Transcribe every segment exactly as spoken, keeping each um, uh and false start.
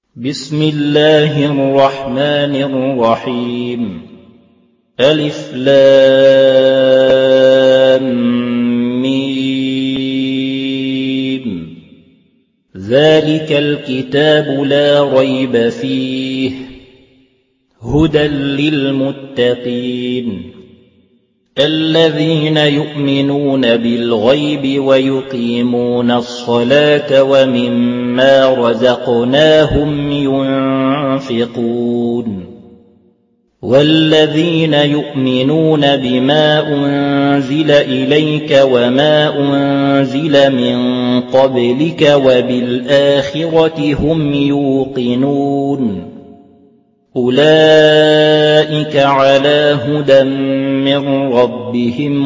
بسم الله الرحمن الرحيم. ألف لام ميم. ذلك الكتاب لا ريب فيه هدى للمتقين الذين يؤمنون بالغيب ويقيمون الصلاة ومما رزقناهم ينفقون والذين يؤمنون بما أنزل إليك وما أنزل من قبلك وبالآخرة هم يوقنون أولئك على هدى من ربهم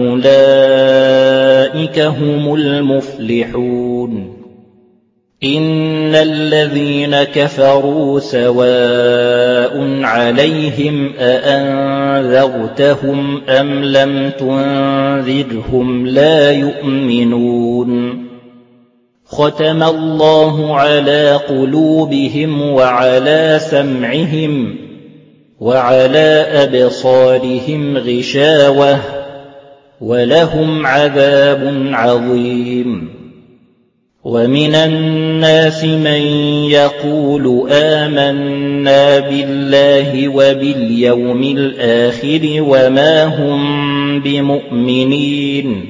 وأولئك هم المفلحون. إن الذين كفروا سواء عليهم أأنذرتهم أم لم تنذرهم لا يؤمنون. ختم الله على قلوبهم وعلى سمعهم وعلى أبصارهم غشاوة ولهم عذاب عظيم. ومن الناس من يقول آمنا بالله وباليوم الآخر وما هم بمؤمنين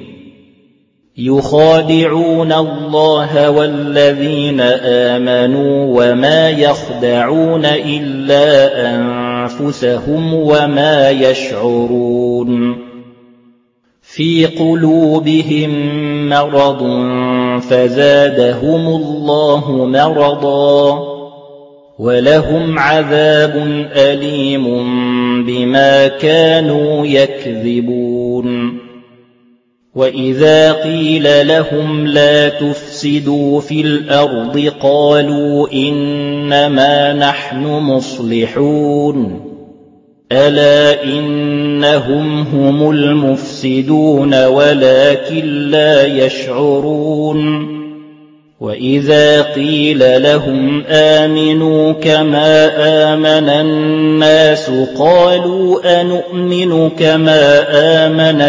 يخادعون الله والذين آمنوا وما يخدعون إلا أنفسهم وما يشعرون. في قلوبهم مرض فزادهم الله مرضا ولهم عذاب أليم بما كانوا يكذبون. وإذا قيل لهم لا تفسدوا في الأرض قالوا إنما نحن مصلحون ألا إنهم هم المفسدون ولكن لا يشعرون. وإذا قيل لهم آمنوا كما آمن الناس قالوا أنؤمن كما آمن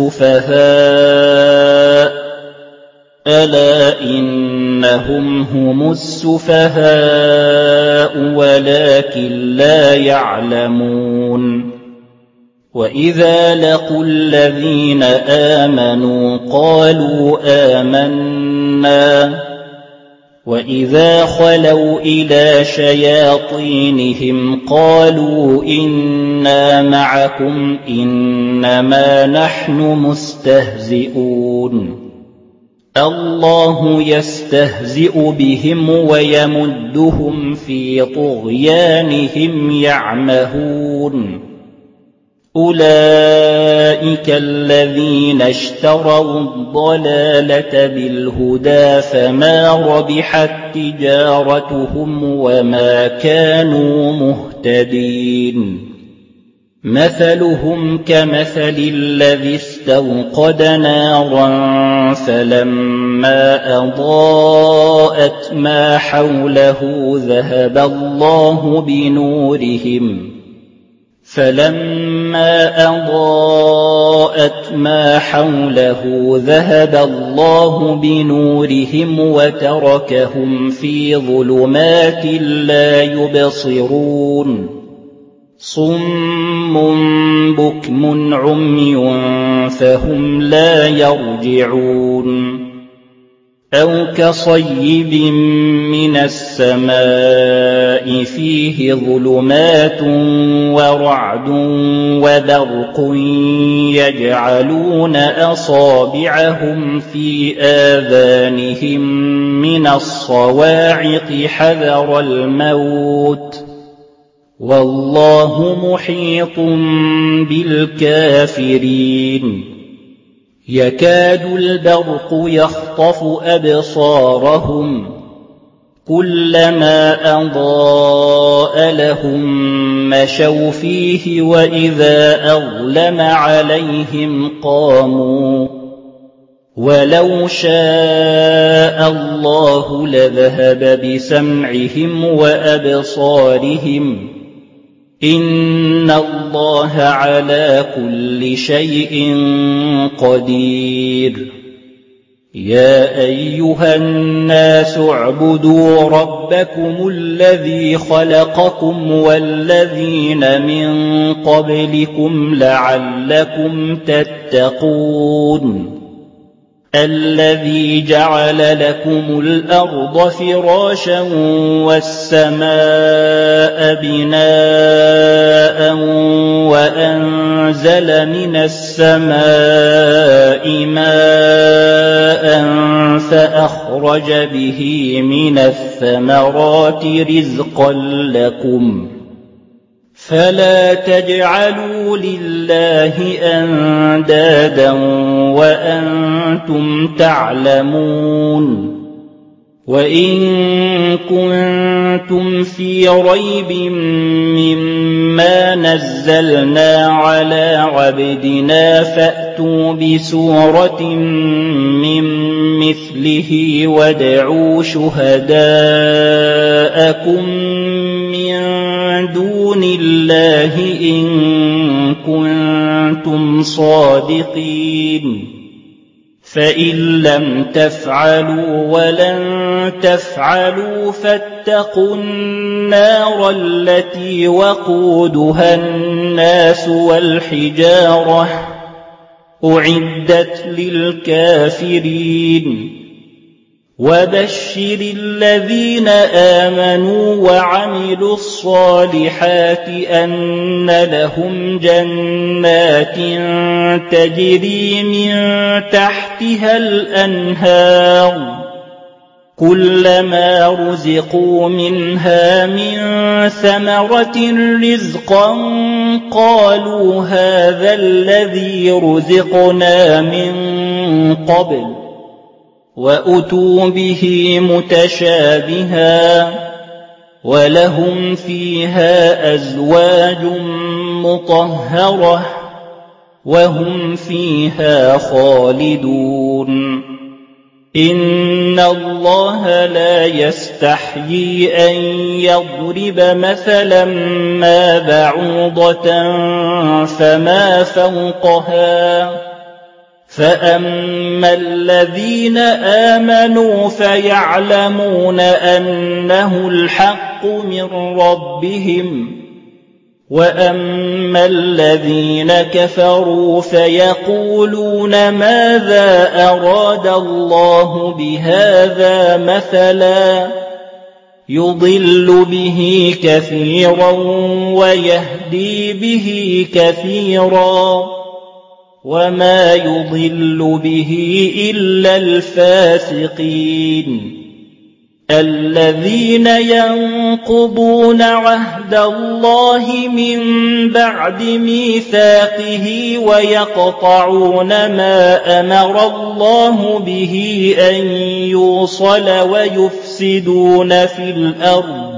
السفهاء ألا إنهم هم السفهاء ولكن لا يعلمون. وإذا لقوا الذين آمنوا قالوا آمنا وإذا خلوا إلى شياطينهم قالوا إنا معكم إنما نحن مستهزئون. الله يستهزئ بهم ويمدهم في طغيانهم يعمهون. أولئك الذين اشتروا الضلالة بالهدى فما ربحت تجارتهم وما كانوا مهتدين. مثلهم كمثل الذي استوقد نارا فلما أضاءت ما حوله ذهب الله بنورهم فلما أضاءت ما حوله ذهب الله بنورهم وتركهم في ظلمات لا يبصرون. صم بكم عمي فهم لا يرجعون. أو كصيب من السماء فيه ظلمات ورعد وبرق يجعلون أصابعهم في آذانهم من الصواعق حذر الموت والله محيط بالكافرين. يكاد البرق يخطف أبصارهم كلما أضاء لهم مشوا فيه وإذا أظلم عليهم قاموا وَلَوْ شَاءَ اللَّهُ لَذَهَبَ بِسَمْعِهِمْ وَأَبْصَارِهِمْ ۚ إِنَّ اللَّهَ عَلَىٰ كُلِّ شَيْءٍ قَدِيرٌ يَا أَيُّهَا النَّاسُ اعْبُدُوا رَبَّكُمُ الَّذِي خَلَقَكُمْ وَالَّذِينَ مِن قَبْلِكُمْ لَعَلَّكُمْ تَتَّقُونَ الَّذِي جَعَلَ لَكُمُ الْأَرْضَ فِرَاشًا وَالسَّمَاءَ بِنَاءً وَأَنزَلَ مِنَ السَّمَاءِ مَاءً فَأَخْرَجَ بِهِ مِنَ الثَّمَرَاتِ رِزْقًا لَّكُمْ فَلَا تَجْعَلُوا لِلَّهِ أَندَادًا وَأَنتُمْ تَعْلَمُونَ وَإِن كُنتُمْ فِي رَيْبٍ مِّمَّا نَزَّلْنَا عَلَىٰ عَبْدِنَا فَأْتُوا بِسُورَةٍ مِّن مِّثْلِهِ وَادْعُوا شُهَدَاءَكُم مِّن دُونِ اللَّهِ إِن كُنتُمْ صَادِقِينَ فَإِن لَّمْ تَفْعَلُوا وَلَن تَفْعَلُوا فَاتَّقُوا النَّارَ الَّتِي وَقُودُهَا النَّاسُ وَالْحِجَارَةُ ۖ أُعِدَّتْ لِلْكَافِرِينَ وَبَشِّرِ الَّذِينَ آمَنُوا وَعَمِلُوا الصَّالِحَاتِ أَنَّ لَهُمْ جَنَّاتٍ تَجْرِي مِن تَحْتِهَا الْأَنْهَارُ كُلَّمَا رُزِقُوا مِنْهَا مِن ثَمَرَةٍ رِّزْقًا قَالُوا هَٰذَا الَّذِي رُزِقْنَا مِن قَبْلُ وَأُتُوا بِهِ مُتَشَابِهًا وَلَهُمْ فِيهَا أَزْوَاجٌ مُّطَهَّرَةٌ وَهُمْ فِيهَا خَالِدُونَ إِنَّ اللَّهَ لَا يَسْتَحْيِي أَن يَضْرِبَ مَثَلًا مَّا بَعُوضَةً فَمَا فَوْقَهَا ۚ فَأَمَّا الَّذِينَ آمَنُوا فَيَعْلَمُونَ أَنَّهُ الْحَقُّ مِن رَّبِّهِمْ ۖ وَأَمَّا الَّذِينَ كَفَرُوا فَيَقُولُونَ مَاذَا أَرَادَ اللَّهُ بِهَٰذَا مَثَلًا ۚ يُضِلُّ بِهِ كَثِيرًا وَيَهْدِي بِهِ كَثِيرًا وَمَا يُضِلُّ بِهِ إِلَّا الْفَاسِقِينَ الَّذِينَ يَنقُضُونَ عَهْدَ اللَّهِ مِن بَعْدِ مِيثَاقِهِ وَيَقْطَعُونَ مَا أَمَرَ اللَّهُ بِهِ أَن يُوصَلَ وَيُفْسِدُونَ فِي الْأَرْضِ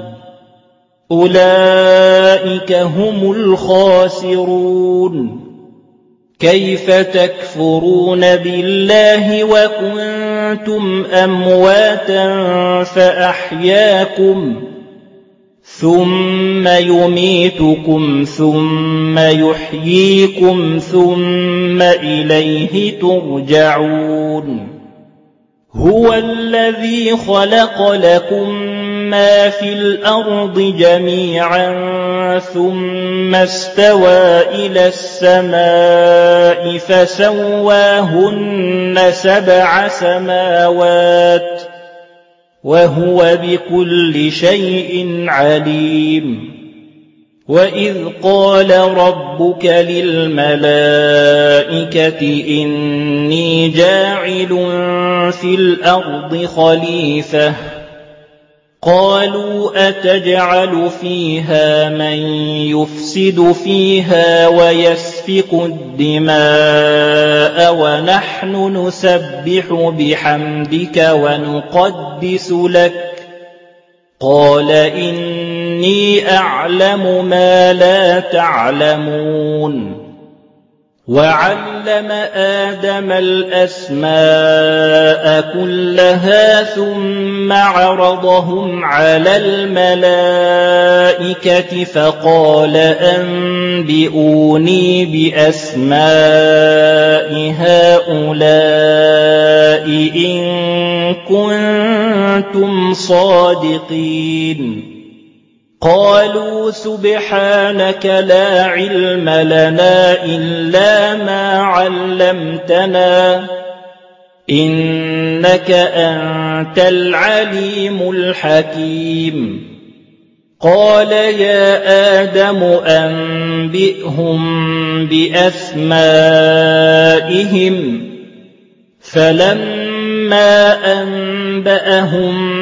أُولَٰئِكَ هُمُ الْخَاسِرُونَ كَيْفَ تَكْفُرُونَ بِاللَّهِ وَكُنتُمْ أَمْوَاتًا فَأَحْيَاكُمْ ثُمَّ يُمِيتُكُمْ ثُمَّ يُحْيِيكُمْ ثُمَّ إِلَيْهِ تُرْجَعُونَ هُوَ الَّذِي خَلَقَ لَكُم مَّا فِي الْأَرْضِ جَمِيعًا ثُمَّ اسْتَوَىٰ إِلَى السَّمَاءِ فَسَوَّاهُنَّ سَبْعَ سَمَاوَاتٍ ۚ وَهُوَ بِكُلِّ شَيْءٍ عَلِيمٌ وَإِذْ قَالَ رَبُّكَ لِلْمَلَائِكَةِ إِنِّي جَاعِلٌ فِي الْأَرْضِ خَلِيفَةً ۖ قَالُوا أَتَجْعَلُ فِيهَا مَن يُفْسِدُ فِيهَا وَيَسْفِكُ الدِّمَاءَ وَنَحْنُ نُسَبِّحُ بِحَمْدِكَ وَنُقَدِّسُ لَكَ ۖ قَالَ إِنِّي أَعْلَمُ مَا لَا تَعْلَمُونَ وعلم آدم الأسماء كلها ثم عرضهم على الملائكة فقال أنبئوني بأسماء هؤلاء إن كنتم صادقين قالوا سبحانك لا علم لنا إلا ما علمتنا إنك أنت العليم الحكيم قال يا آدم أنبئهم بأسمائهم فلما أنبأهم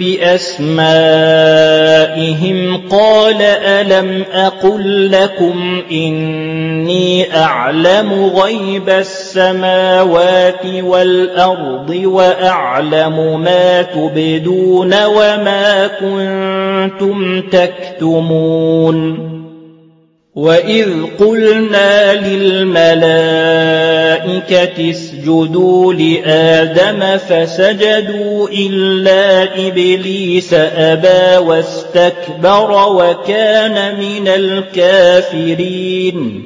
بأسمائهم قال ألم أقل لكم إني أعلم غيب السماوات والأرض وأعلم ما تبدون وما كنتم تكتمون وإذ قلنا للملائكة اسجدوا لآدم فسجدوا إلا إبليس أبى واستكبر وكان من الكافرين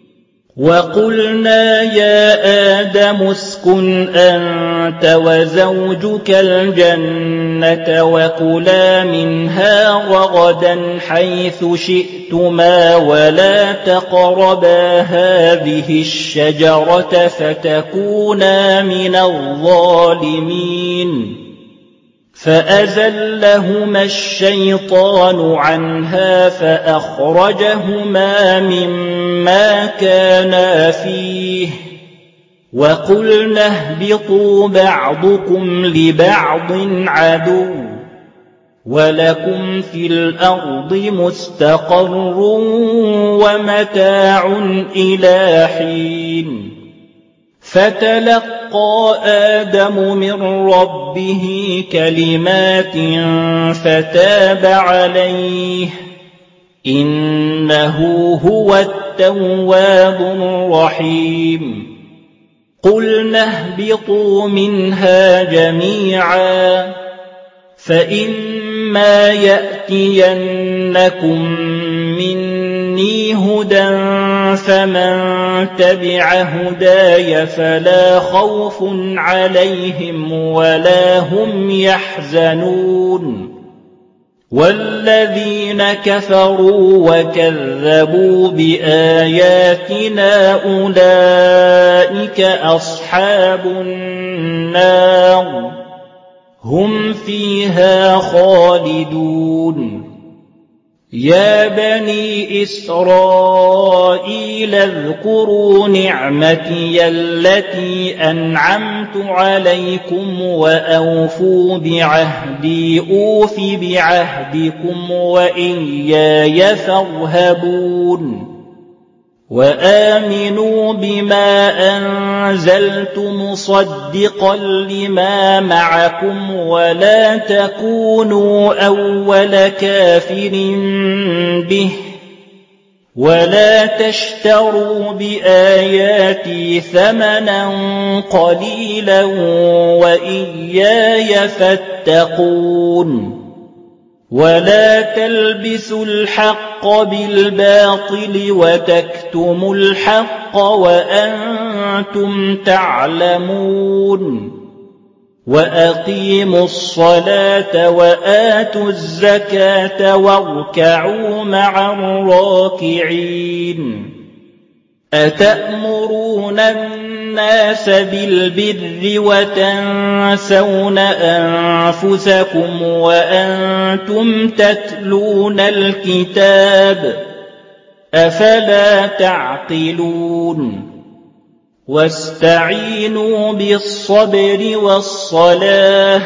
وقلنا يا آدم اسكن أنت وزوجك الجنة وكلا منها رغدا حيث شئتما ولا تقربا هذه الشجرة فتكونا من الظالمين فأزلهما الشيطان عنها فأخرجهما مما كانا فيه وقلنا اهبطوا بعضكم لبعض عدو ولكم في الأرض مستقر ومتاع إلى حين فتلقى آدم من ربه كلمات فتاب عليه إنه هو التواب الرحيم قلنا اهبطوا منها جميعا فإما يأتينكم مني هدى فمن تبع هداي فلا خوف عليهم ولا هم يحزنون والذين كفروا وكذبوا بآياتنا أولئك أصحاب النار هم فيها خالدون يا بني إسرائيل اذكروا نعمتي التي أنعمت عليكم وأوفوا بعهدي أوف بعهدكم وإياي فارهبون وآمنوا بما أنزلت مصدقا لما معكم ولا تكونوا أول كافر به ولا تشتروا بآياتي ثمنا قليلا وإياي فاتقون ولا تلبسوا الحق بالباطل وتكتموا الحق وأنتم تعلمون وأقيموا الصلاة وآتوا الزكاة واركعوا مع الراكعين أتأمرون الناس بالبر وتنسون أنفسكم وأنتم تتلون الكتاب أفلا تعقلون واستعينوا بالصبر والصلاة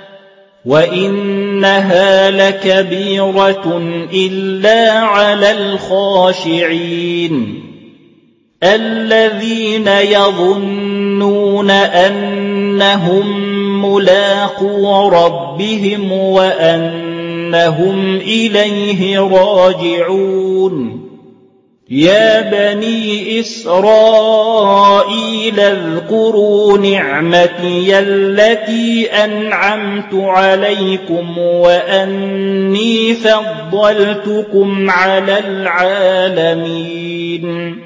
وإنها لكبيرة إلا على الخاشعين الذين يظنون أنهم ملاقو ربهم وأنهم إليه راجعون يا بني إسرائيل اذكروا نعمتي التي أنعمت عليكم وأني فضلتكم على العالمين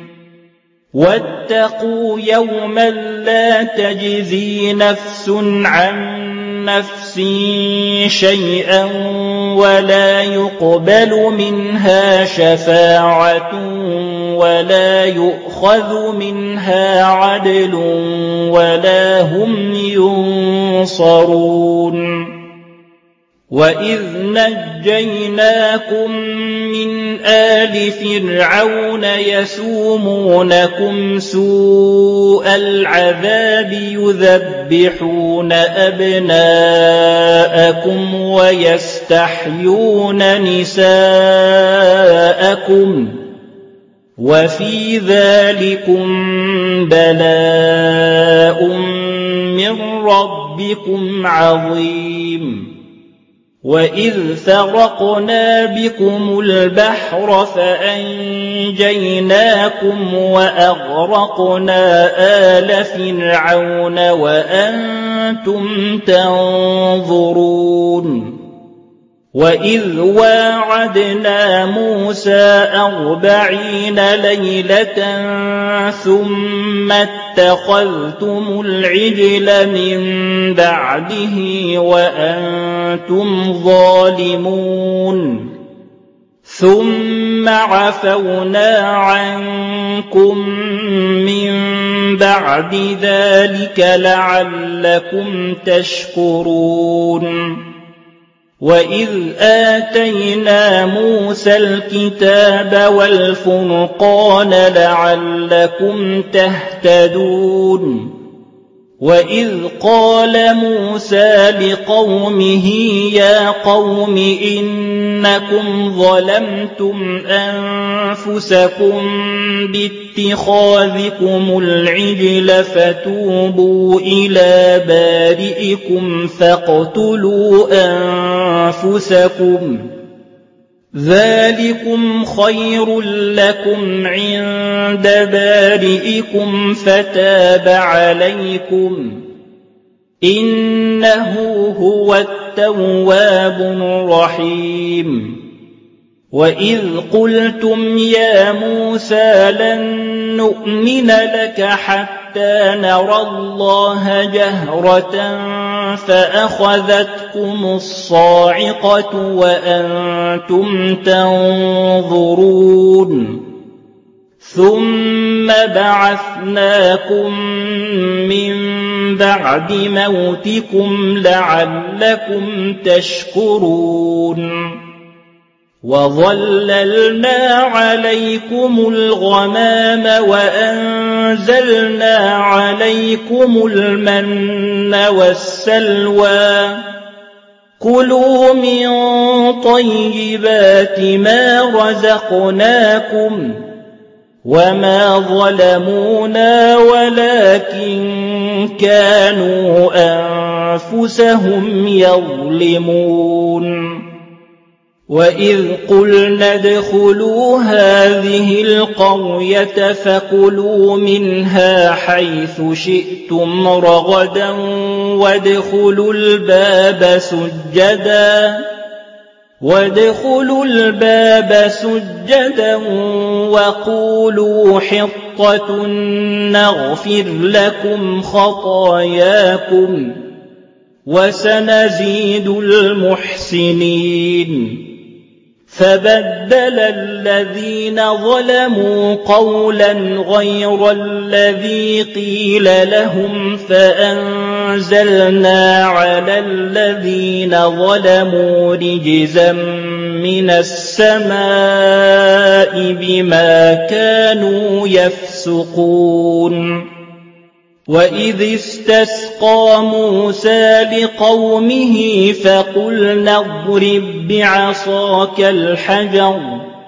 واتقوا يوما لا تجزي نفس عن نفس شيئا ولا يقبل منها شفاعة ولا يؤخذ منها عدل ولا هم ينصرون وإذ نجيناكم من آل فرعون يسومونكم سوء العذاب يذبحون أبناءكم ويستحيون نساءكم وفي ذلكم بلاء من ربكم عظيم وإذ فرقنا بكم البحر فأنجيناكم وأغرقنا آل فرعون وأنتم تنظرون وإذ واعدنا موسى أربعين ليلة ثم اتخذتم العجل من بعده وأنتم ظالمون ثم عفونا عنكم من بعد ذلك لعلكم تشكرون وإذ آتينا موسى الكتاب والفرقان لعلكم تهتدون وإذ قال موسى لقومه يا قوم إنكم ظلمتم أنفسكم باتخاذكم العجل فتوبوا إلى بارئكم فاقتلوا أنفسكم ذلكم خير لكم عند بارئكم فتاب عليكم إنه هو التواب الرحيم وإذ قلتم يا موسى لن نؤمن لك حتى نرى الله جهرة فأخذتكم الصاعقة وأنتم تنظرون ثم بعثناكم من بعد موتكم لعلكم تشكرون وظللنا عليكم الغمام وأنزلنا عليكم المن والسلوى كلوا من طيبات ما رزقناكم وما ظلمونا ولكن كانوا أنفسهم يظلمون وإذ قلنا ادخلوا هذه القرية فكلوا منها حيث شئتم رغدا وادخلوا الباب سجدا وادخلوا الباب سجدا وقولوا حطة نغفر لكم خطاياكم وسنزيد المحسنين فبدل الذين ظلموا قولا غير الذي قيل لهم فأنزلنا على الذين ظلموا رجزا من السماء بما كانوا يفسقون وإذ استسقى موسى لقومه فقلنا اضرب بعصاك الحجر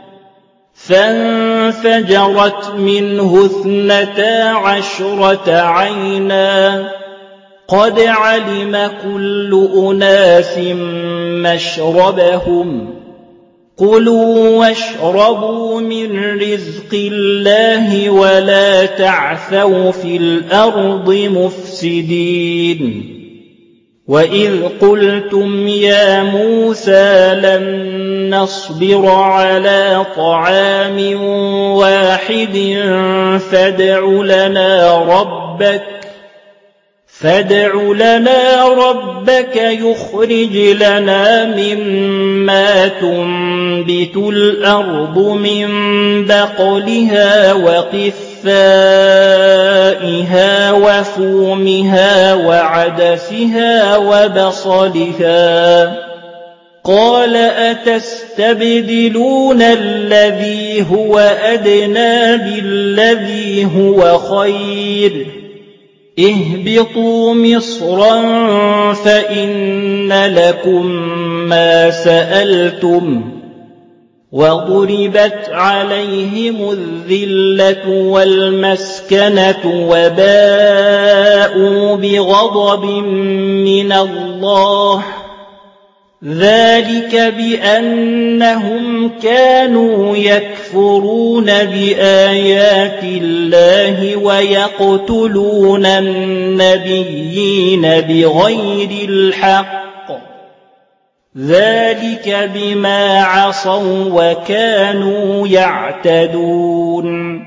فانفجرت منه اثنتا عشرة عينا قد علم كل أناس مشربهم كلوا واشربوا من رزق الله ولا تعثوا في الأرض مفسدين وإذ قلتم يا موسى لن نصبر على طعام واحد فادع لنا ربك فادع لنا ربك يخرج لنا مما تنبت الأرض من بقلها وقثائها وفومها وعدسها وبصلها قال أتستبدلون الذي هو أدنى بالذي هو خير اهبطوا مصرا فإن لكم ما سألتم وضربت عليهم الذلة والمسكنة وباءوا بغضب من الله ذلك بأنهم كانوا يكفرون بآيات الله ويقتلون النبيين بغير الحق ذلك بما عصوا وكانوا يعتدون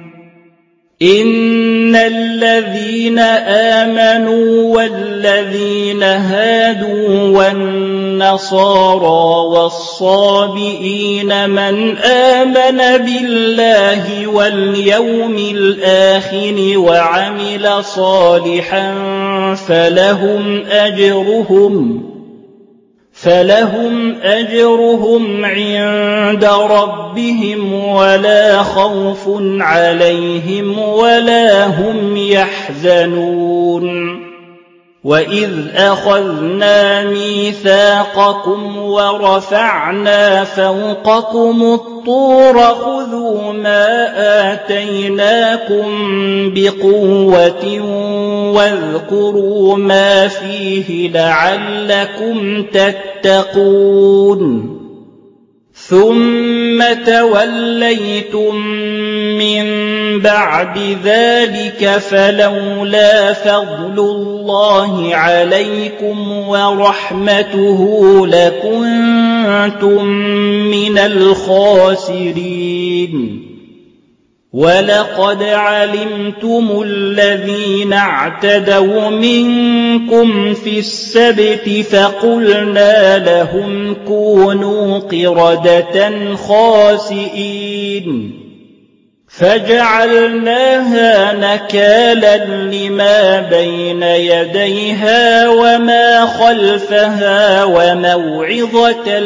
إن الذين آمنوا والذين هادوا والنصارى والصابئين من آمن بالله واليوم الآخر وعمل صالحا فلهم أجرهم فلهم أجرهم عند ربهم ولا خوف عليهم ولا هم يحزنون وإذ أخذنا ميثاقكم ورفعنا فوقكم الطور خذوا ما آتيناكم بقوة واذكروا ما فيه لعلكم تتقون ثم توليتم من بعد ذلك فلولا فضل الله عليكم ورحمته لكنتم من الخاسرين ولقد علمتم الذين اعتدوا منكم في السبت فقلنا لهم كونوا قردة خاسئين فجعلناها نكالا لما بين يديها وما خلفها وموعظة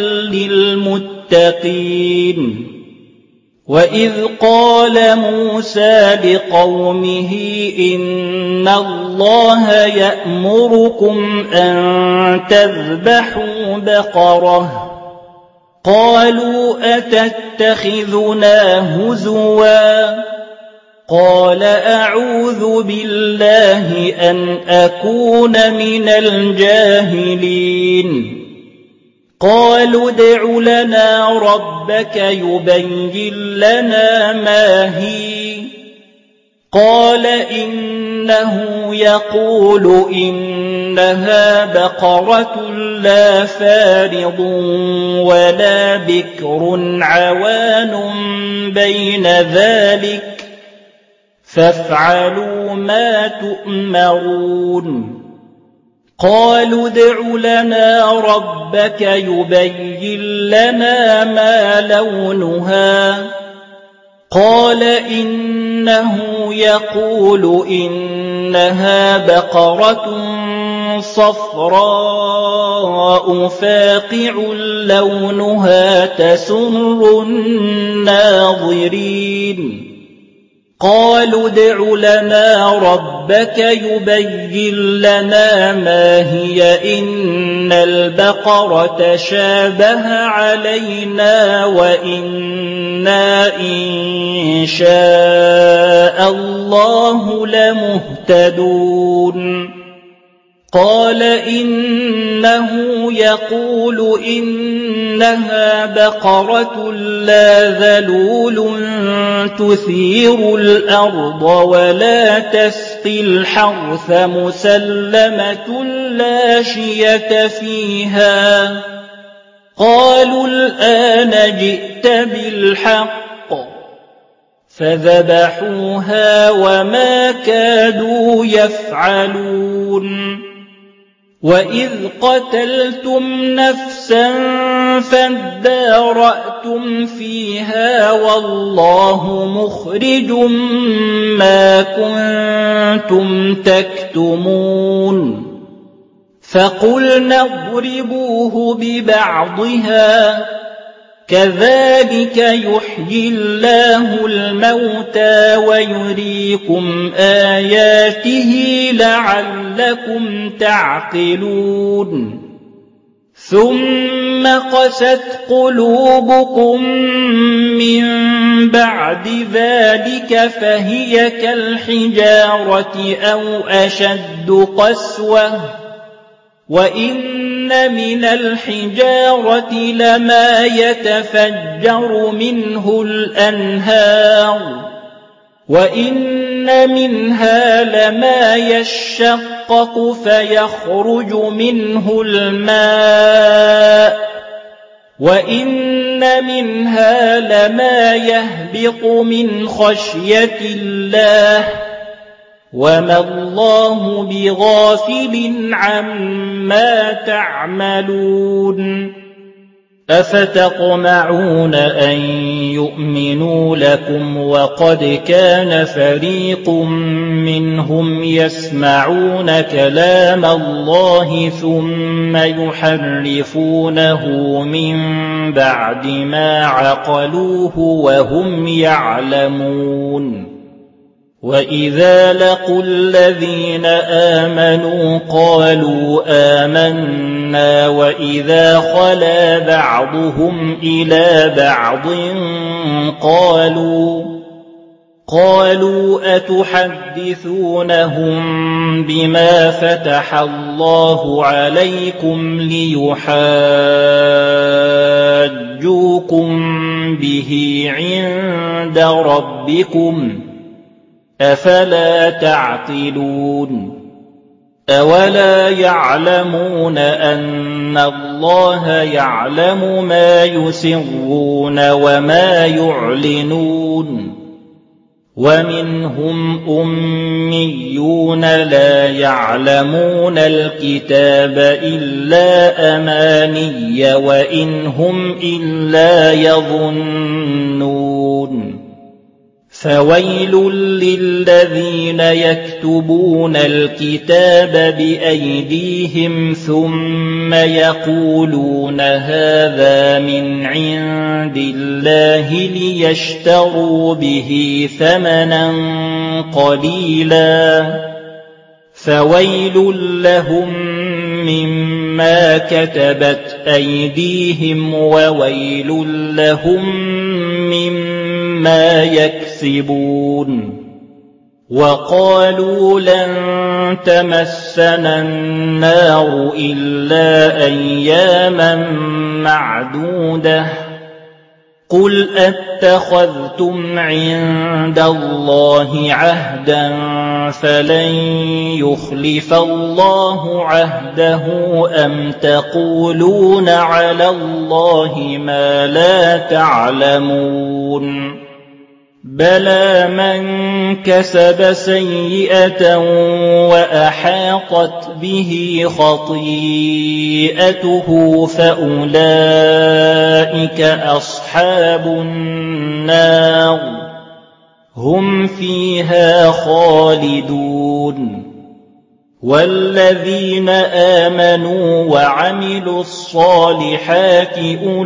للمتقين وإذ قال موسى لقومه إن الله يأمركم أن تذبحوا بقرة قالوا أتتخذنا هزوا قال أعوذ بالله أن أكون من الجاهلين قالوا ادع لنا ربك يبين لنا ما هي قال إنه يقول إنها بقرة لا فارض ولا بكر عوان بين ذلك فافعلوا ما تؤمرون قالوا ادع لنا ربك يبين لنا ما لونها قال إنه يقول إنها بقرة صفراء فاقع لونها تسر الناظرين قالوا ادع لنا ربك يبين لنا ما هي إن البقرة شابه علينا وإنا إن شاء الله لمهتدون قال إنه يقول إنها بقرة لا ذلول تثير الأرض ولا تسقي الحرث مسلمة لا شية فيها. قالوا الآن جئت بالحق فذبحوها وما كادوا يفعلون. وإذ قتلتم نفسا فادارأتم فيها والله مخرج ما كنتم تكتمون. فقلنا اضربوه ببعضها كذلك يحيي الله الموتى ويريكم آياته لعلكم تعقلون. ثم قست قلوبكم من بعد ذلك فهي كالحجارة أو أشد قسوة وإن من الحجارة لما يتفجر منه الأنهار وإن منها لما يشقق فيخرج منه الماء وإن منها لما يهبط من خشية الله وما الله بغافل عما تعملون. أفتطمعون أن يؤمنوا لكم وقد كان فريق منهم يسمعون كلام الله ثم يحرفونه من بعد ما عقلوه وهم يعلمون. وإذا لقوا الذين آمنوا قالوا آمنا وإذا خلا بعضهم إلى بعض قالوا قالوا أتحدثونهم بما فتح الله عليكم ليحاجوكم به عند ربكم أفلا تعقلون. أولا يعلمون أن الله يعلم ما يسرون وما يعلنون. ومنهم أميون لا يعلمون الكتاب إلا أماني وإن هم إلا يظنون. فويل للذين يكتبون الكتاب بأيديهم ثم يقولون هذا من عند الله ليشتروا به ثمنا قليلا فويل لهم مما كتبت أيديهم وويل لهم مما يكسبون. وقالوا لن تمسنا النار إلا أياما معدودة قل أتخذتم عند الله عهدا فلن يخلف الله عهده أم تقولون على الله ما لا تعلمون. بلى من كسب سيئة وأحاطت به خطيئته فأولئك أصحاب النار هم فيها خالدون. والذين آمنوا وعملوا الصالحات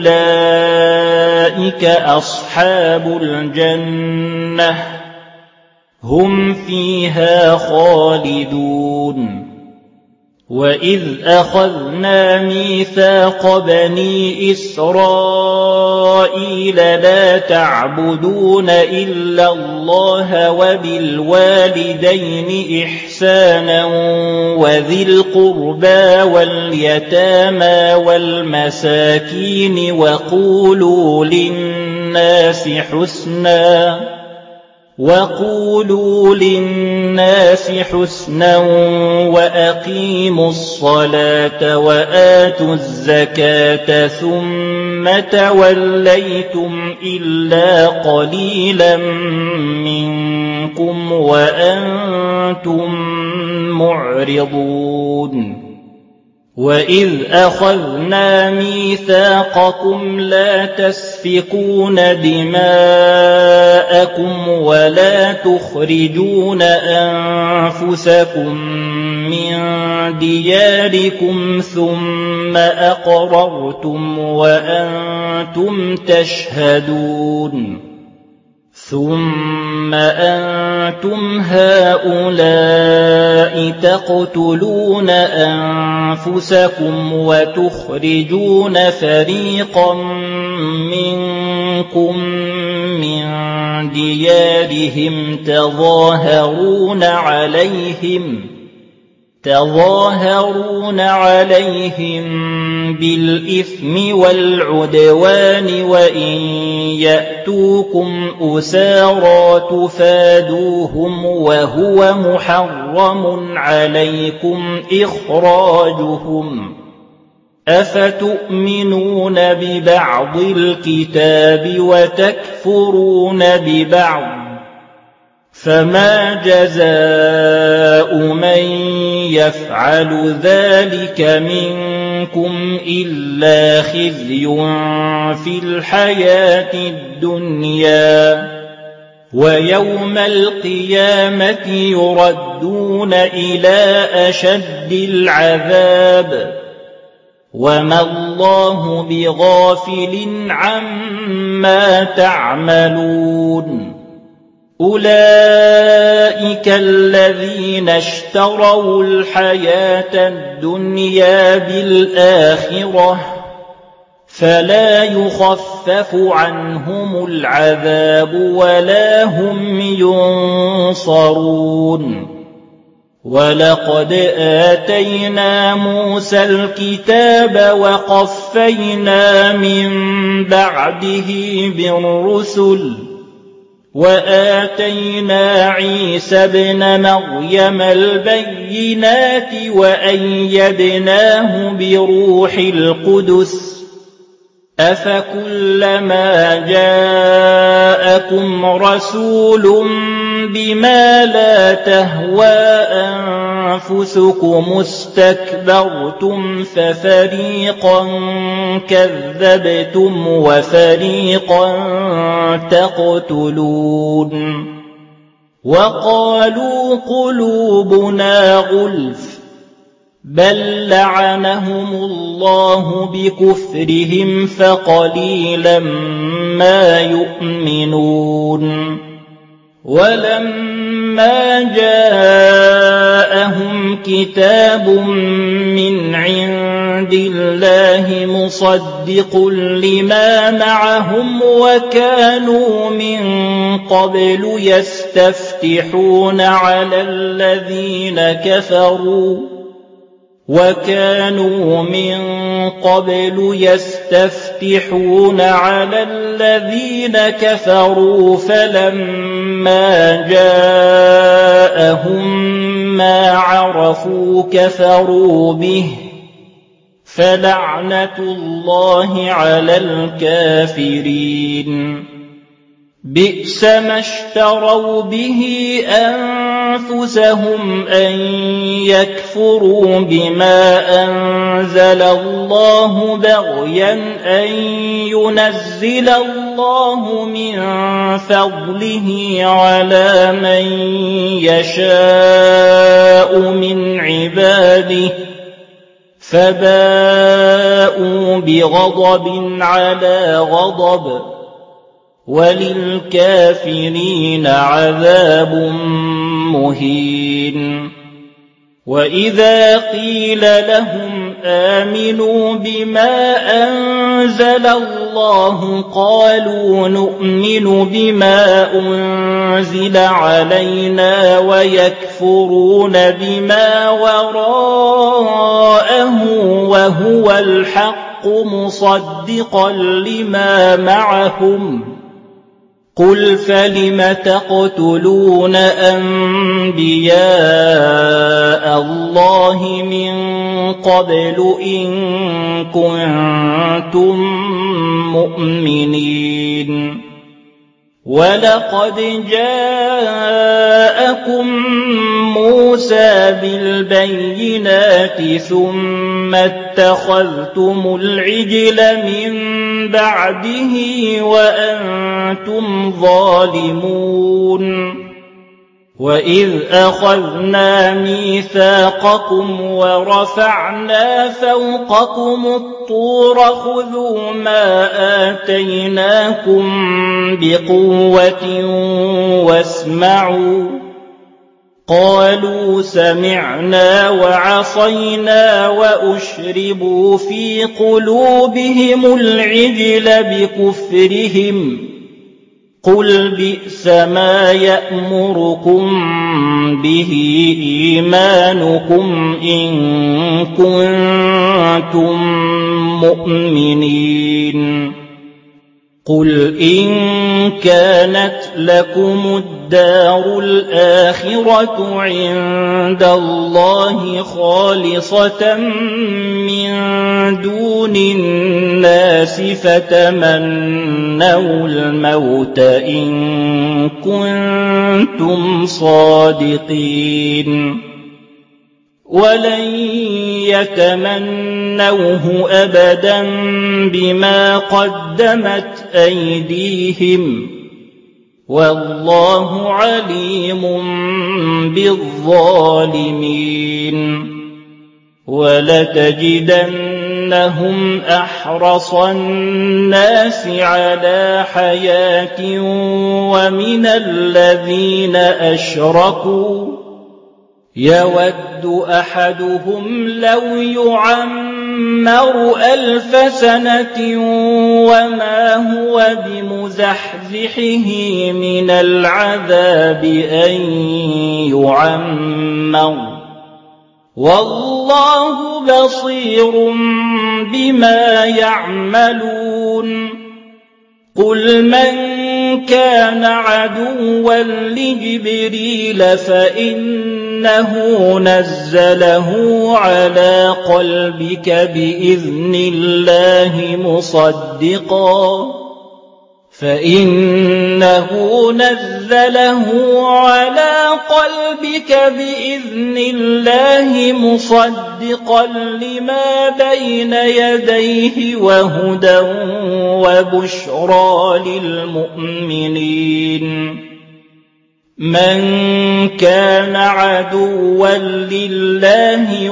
أولئك أصحاب الجنة هم فيها خالدون. وَإِذْ أَخَذْنَا مِيثَاقَ بَنِي إِسْرَائِيلَ لَا تَعْبُدُونَ إِلَّا اللَّهَ وَبِالْوَالِدَيْنِ إِحْسَانًا وَذِي الْقُرْبَى وَالْيَتَامَى وَالْمَسَاكِينِ وَقُولُوا لِلنَّاسِ حُسْنًا وَقُولُوا لِلنَّاسِ حُسْنًا وَأَقِيمُوا الصَّلَاةَ وَآتُوا الزَّكَاةَ ثُمَّ تَوَلَّيْتُمْ إِلَّا قَلِيلًا مِّنكُمْ وَأَنتُم مُّعْرِضُونَ وَإِذْ أَخَذْنَا مِيثَاقَكُمْ لَا تَسْفِكُونَ دِمَاءَكُمْ وَلَا تُخْرِجُونَ أَنفُسَكُم مِّن دِيَارِكُمْ ثُمَّ أَقْرَرْتُمْ وَأَنتُمْ تَشْهَدُونَ ثُمَّ أَنتُمْ هَٰؤُلَاءِ تَقْتُلُونَ أَنفُسَكُمْ وَتُخْرِجُونَ فَرِيقًا مِّنكُم مِّن دِيَارِهِمْ تَظَاهَرُونَ عَلَيْهِمْ تظاهرون عليهم بالإثم والعدوان وإن يأتوكم أسارى تفادوهم وهو محرم عليكم إخراجهم أفتؤمنون ببعض الكتاب وتكفرون ببعض فما جزاء من يفعل ذلك منكم إلا خزي في الحياة الدنيا ويوم القيامة يردون إلى أشد العذاب وما الله بغافل عما تعملون أولئك الذين اشتروا الحياة الدنيا بالآخرة فلا يخفف عنهم العذاب ولا هم ينصرون ولقد آتينا موسى الكتاب وقفينا من بعده بالرسل وآتينا عيسى ابن مريم البينات وأيدناه بروح القدس أفكلما جاءكم رسول بما لا تهوى أنفسكم استكبرتم ففريقا كذبتم وفريقا تقتلون وقالوا قلوبنا غلف بل لعنهم الله بكفرهم فقليلا ما يؤمنون ولما جاءهم كتاب من عند الله مصدق لما معهم وكانوا من قبل يستفتحون على الذين كفروا وكانوا من قبل يستفتحون على الذين كفروا فلما جاءهم ما عرفوا كفروا به فلعنة الله على الكافرين بئس ما اشتروا به أنفسهم أن يكفروا بما أنزل الله بغيا أن ينزل الله من فضله على من يشاء من عباده فباءوا بغضب على غضب وللكافرين عذاب مهين وإذا قيل لهم آمنوا بما أنزل الله قالوا نؤمن بما أنزل علينا ويكفرون بما وراءه وهو الحق مصدقا لما معهم قل فلم تقتلون أنبياء الله من قبل إن كنتم مؤمنين ولقد جاءكم موسى بالبينات ثم اتخذتم العجل من بعده وأنتم ظالمون وإذ أخذنا ميثاقكم ورفعنا فوقكم الطور خذوا ما آتيناكم بقوة واسمعوا قالوا سمعنا وعصينا وأشربوا في قلوبهم العجل بكفرهم قل بئس ما يأمركم به إيمانكم إن كنتم مؤمنين قل إن كانت لكم الدار الآخرة عند الله خالصة من دون الناس فتمنوا الموت إن كنتم صادقين ولن يتمنوه أبدا بما قدمت أيديهم والله عليم بالظالمين ولتجدنهم أحرص الناس على حياة ومن الذين أشركوا يود أحدهم لو يعمر ألف سنة وما هو بمزحزحه من العذاب أن يعمر والله بصير بما يعملون قل من كان عدوا لجبريل فإنه نزله على قلبك بإذن الله مصدقا فإنه نزله على قلبك بإذن الله مصدقا لما بين يديه وهدى وبشرى للمؤمنين من كان عدوا لله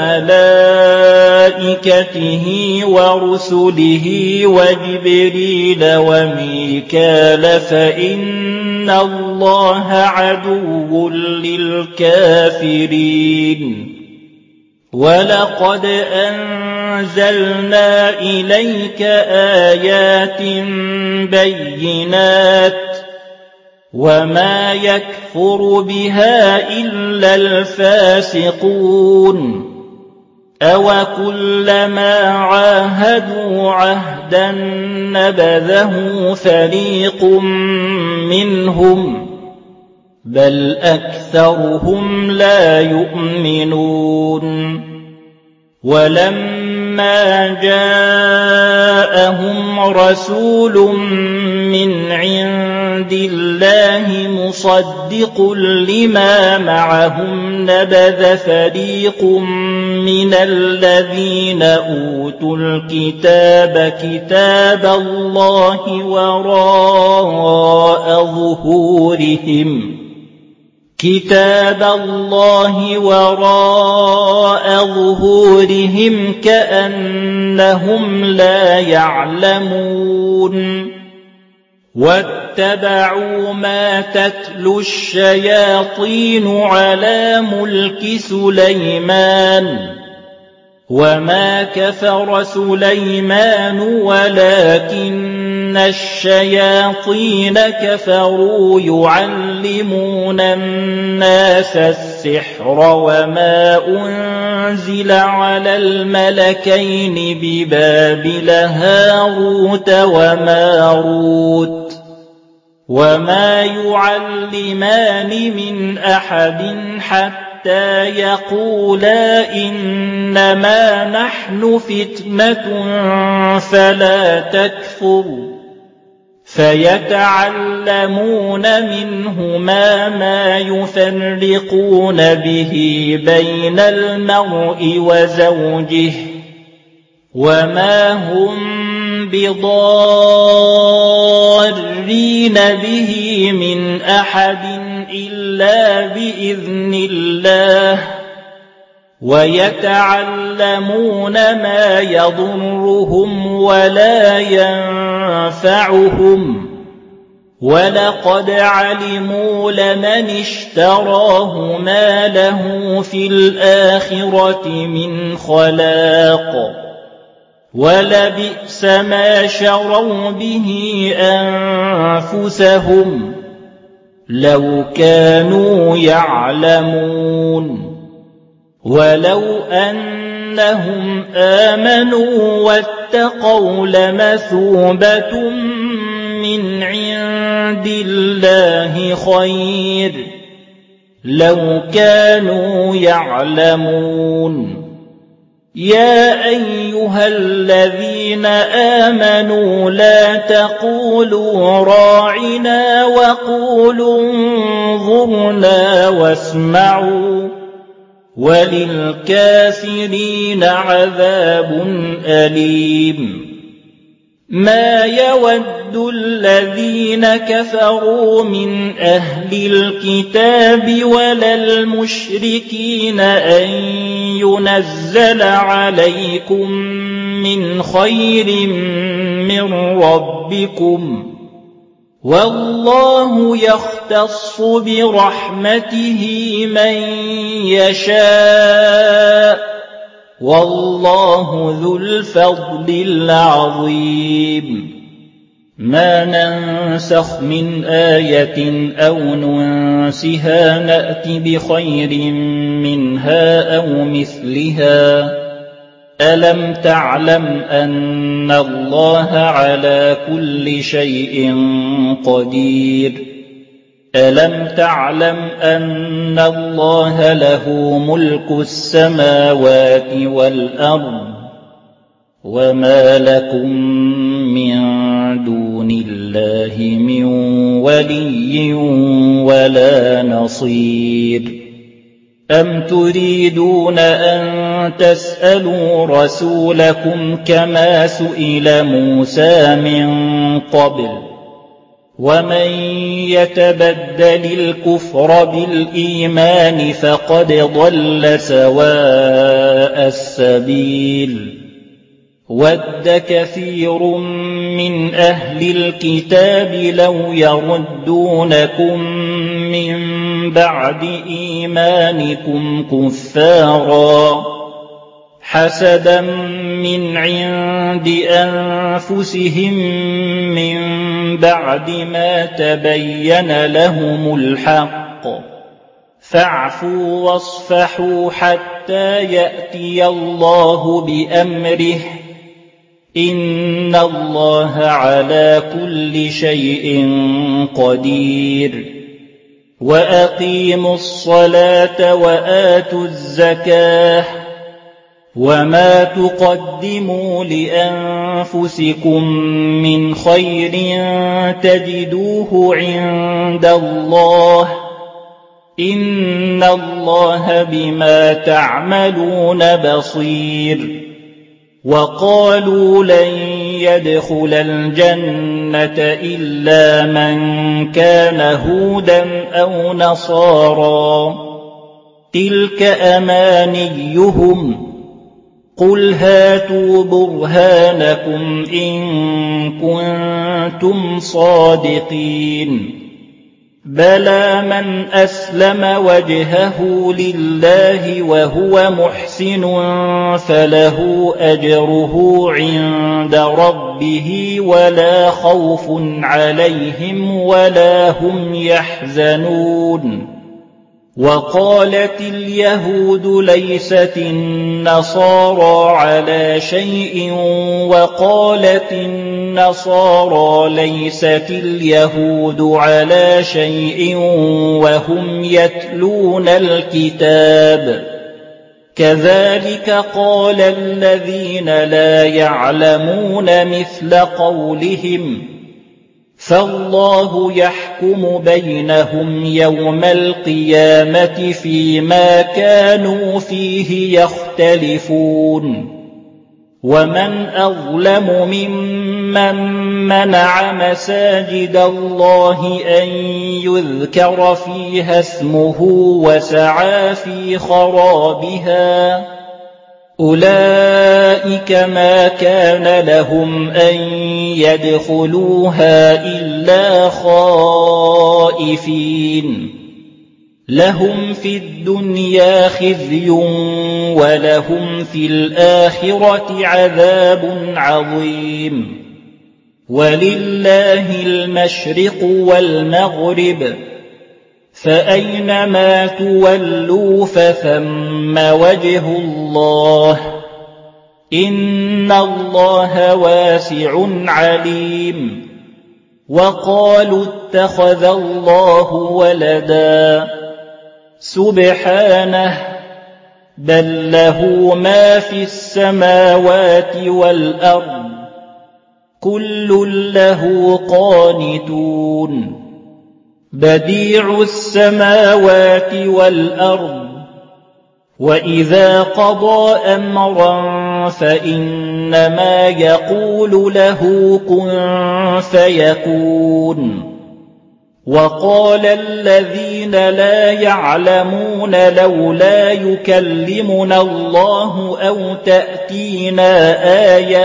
وملائكته ورسله وجبريل وميكال فإن الله عدو للكافرين ولقد أنزلنا إليك آيات بينات وما يكفر بها إلا الفاسقون أوكلما عاهدوا عهدا نبذه فريق منهم بل أكثرهم لا يؤمنون ولما جاءهم رسول من عند الله مصدق لما معهم نبذ فريق من الذين أوتوا الكتاب كتاب الله وراء ظهورهم كتاب الله وراء ظهورهم كأنهم لا يعلمون واتبعوا ما تتلو الشياطين على ملك سليمان وما كفر سليمان ولكن الشياطين كفروا يعلمون الناس السحر وما أنزل على الملكين ببابل هاروت وماروت وما يعلمان من أحد حتى يقولا إنما نحن فتنة فلا تكفر فيتعلمون منهما ما يفرقون به بين المرء وزوجه وما هم بضارين به من أحد إلا بإذن الله ويتعلمون ما يضرهم ولا ينفعهم ولقد علموا لمن اشتراه ما له في الآخرة من خلاق ولبئس ما شروا به أنفسهم لو كانوا يعلمون ولو أنهم آمنوا واتقوا لمثوبة من عند الله خير لو كانوا يعلمون يا أيها الذين آمنوا لا تقولوا راعنا وقولوا انظرنا واسمعوا وللكافرين عذاب أليم ما يود الذين كفروا من أهل الكتاب ولا المشركين أن ينزل عليكم من خير من ربكم والله يختص برحمته من يشاء والله ذو الفضل العظيم ما ننسخ من آية أو ننسها نأت بخير منها أو مثلها ألم تعلم أن الله على كل شيء قدير ألم تعلم أن الله له ملك السماوات والأرض وما لكم من دون الله من ولي ولا نصير أم تريدون أن تسألوا رسولكم كما سئل موسى من قبل ومن يتبدل الكفر بالإيمان فقد ضل سواء السبيل ود كثير من أهل الكتاب لو يردونكم من بعد إيمانكم كفارا حسدا من عند أنفسهم من بعد ما تبين لهم الحق فاعفوا واصفحوا حتى يأتي الله بأمره إن الله على كل شيء قدير وأقيموا الصلاة وآتوا الزكاة وما تقدموا لأنفسكم من خير تجدوه عند الله إن الله بما تعملون بصير وقالوا لن يدخل الجنة إلا من كان هودا أو نصارا تلك أمانيهم قل هاتوا برهانكم إن كنتم صادقين بلى من أسلم وجهه لله وهو محسن فله أجره عند ربه ولا خوف عليهم ولا هم يحزنون وقالت اليهود ليست النصارى على شيء وقالت النصارى ليست اليهود على شيء وهم يتلون الكتاب كذلك قال الذين لا يعلمون مثل قولهم فالله يحكم بينهم يوم القيامة فيما كانوا فيه يختلفون ومن أظلم ممن منع مساجد الله أن يذكر فيها اسمه وسعى في خرابها أولئك ما كان لهم أن يدخلوها إلا خائفين لهم في الدنيا خزي ولهم في الآخرة عذاب عظيم ولله المشرق والمغرب فأينما تولوا فثم وجه الله إن الله واسع عليم وقالوا اتخذ الله ولدا سبحانه بل له ما في السماوات والأرض كل له قانتون بديع السماوات والأرض وإذا قضى أمرا فإنما يقول له كن فيكون وقال الذين لا يعلمون لولا يكلمنا الله أو تأتينا آية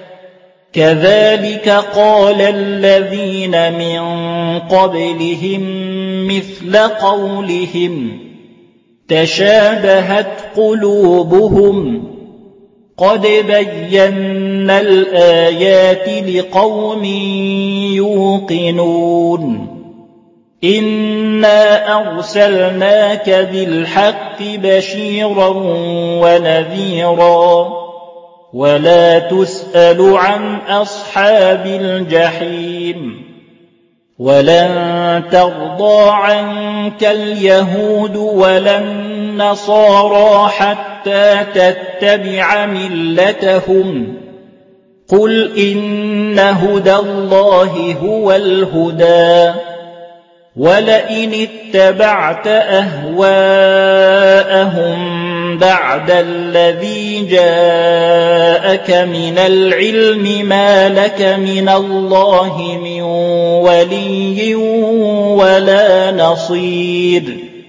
كذلك قال الذين من قبلهم مثل قولهم تشابهت قلوبهم قد بينا الآيات لقوم يوقنون إنا أرسلناك بالحق بشيرا ونذيرا ولا تسأل عن أصحاب الجحيم ولن ترضى عنك اليهود ولا النصارى حتى تتبع ملتهم قل إن هدى الله هو الهدى ولئن اتبعت أهواءهم بعد الذي جاءك من العلم ما لك من الله من ولي ولا نصير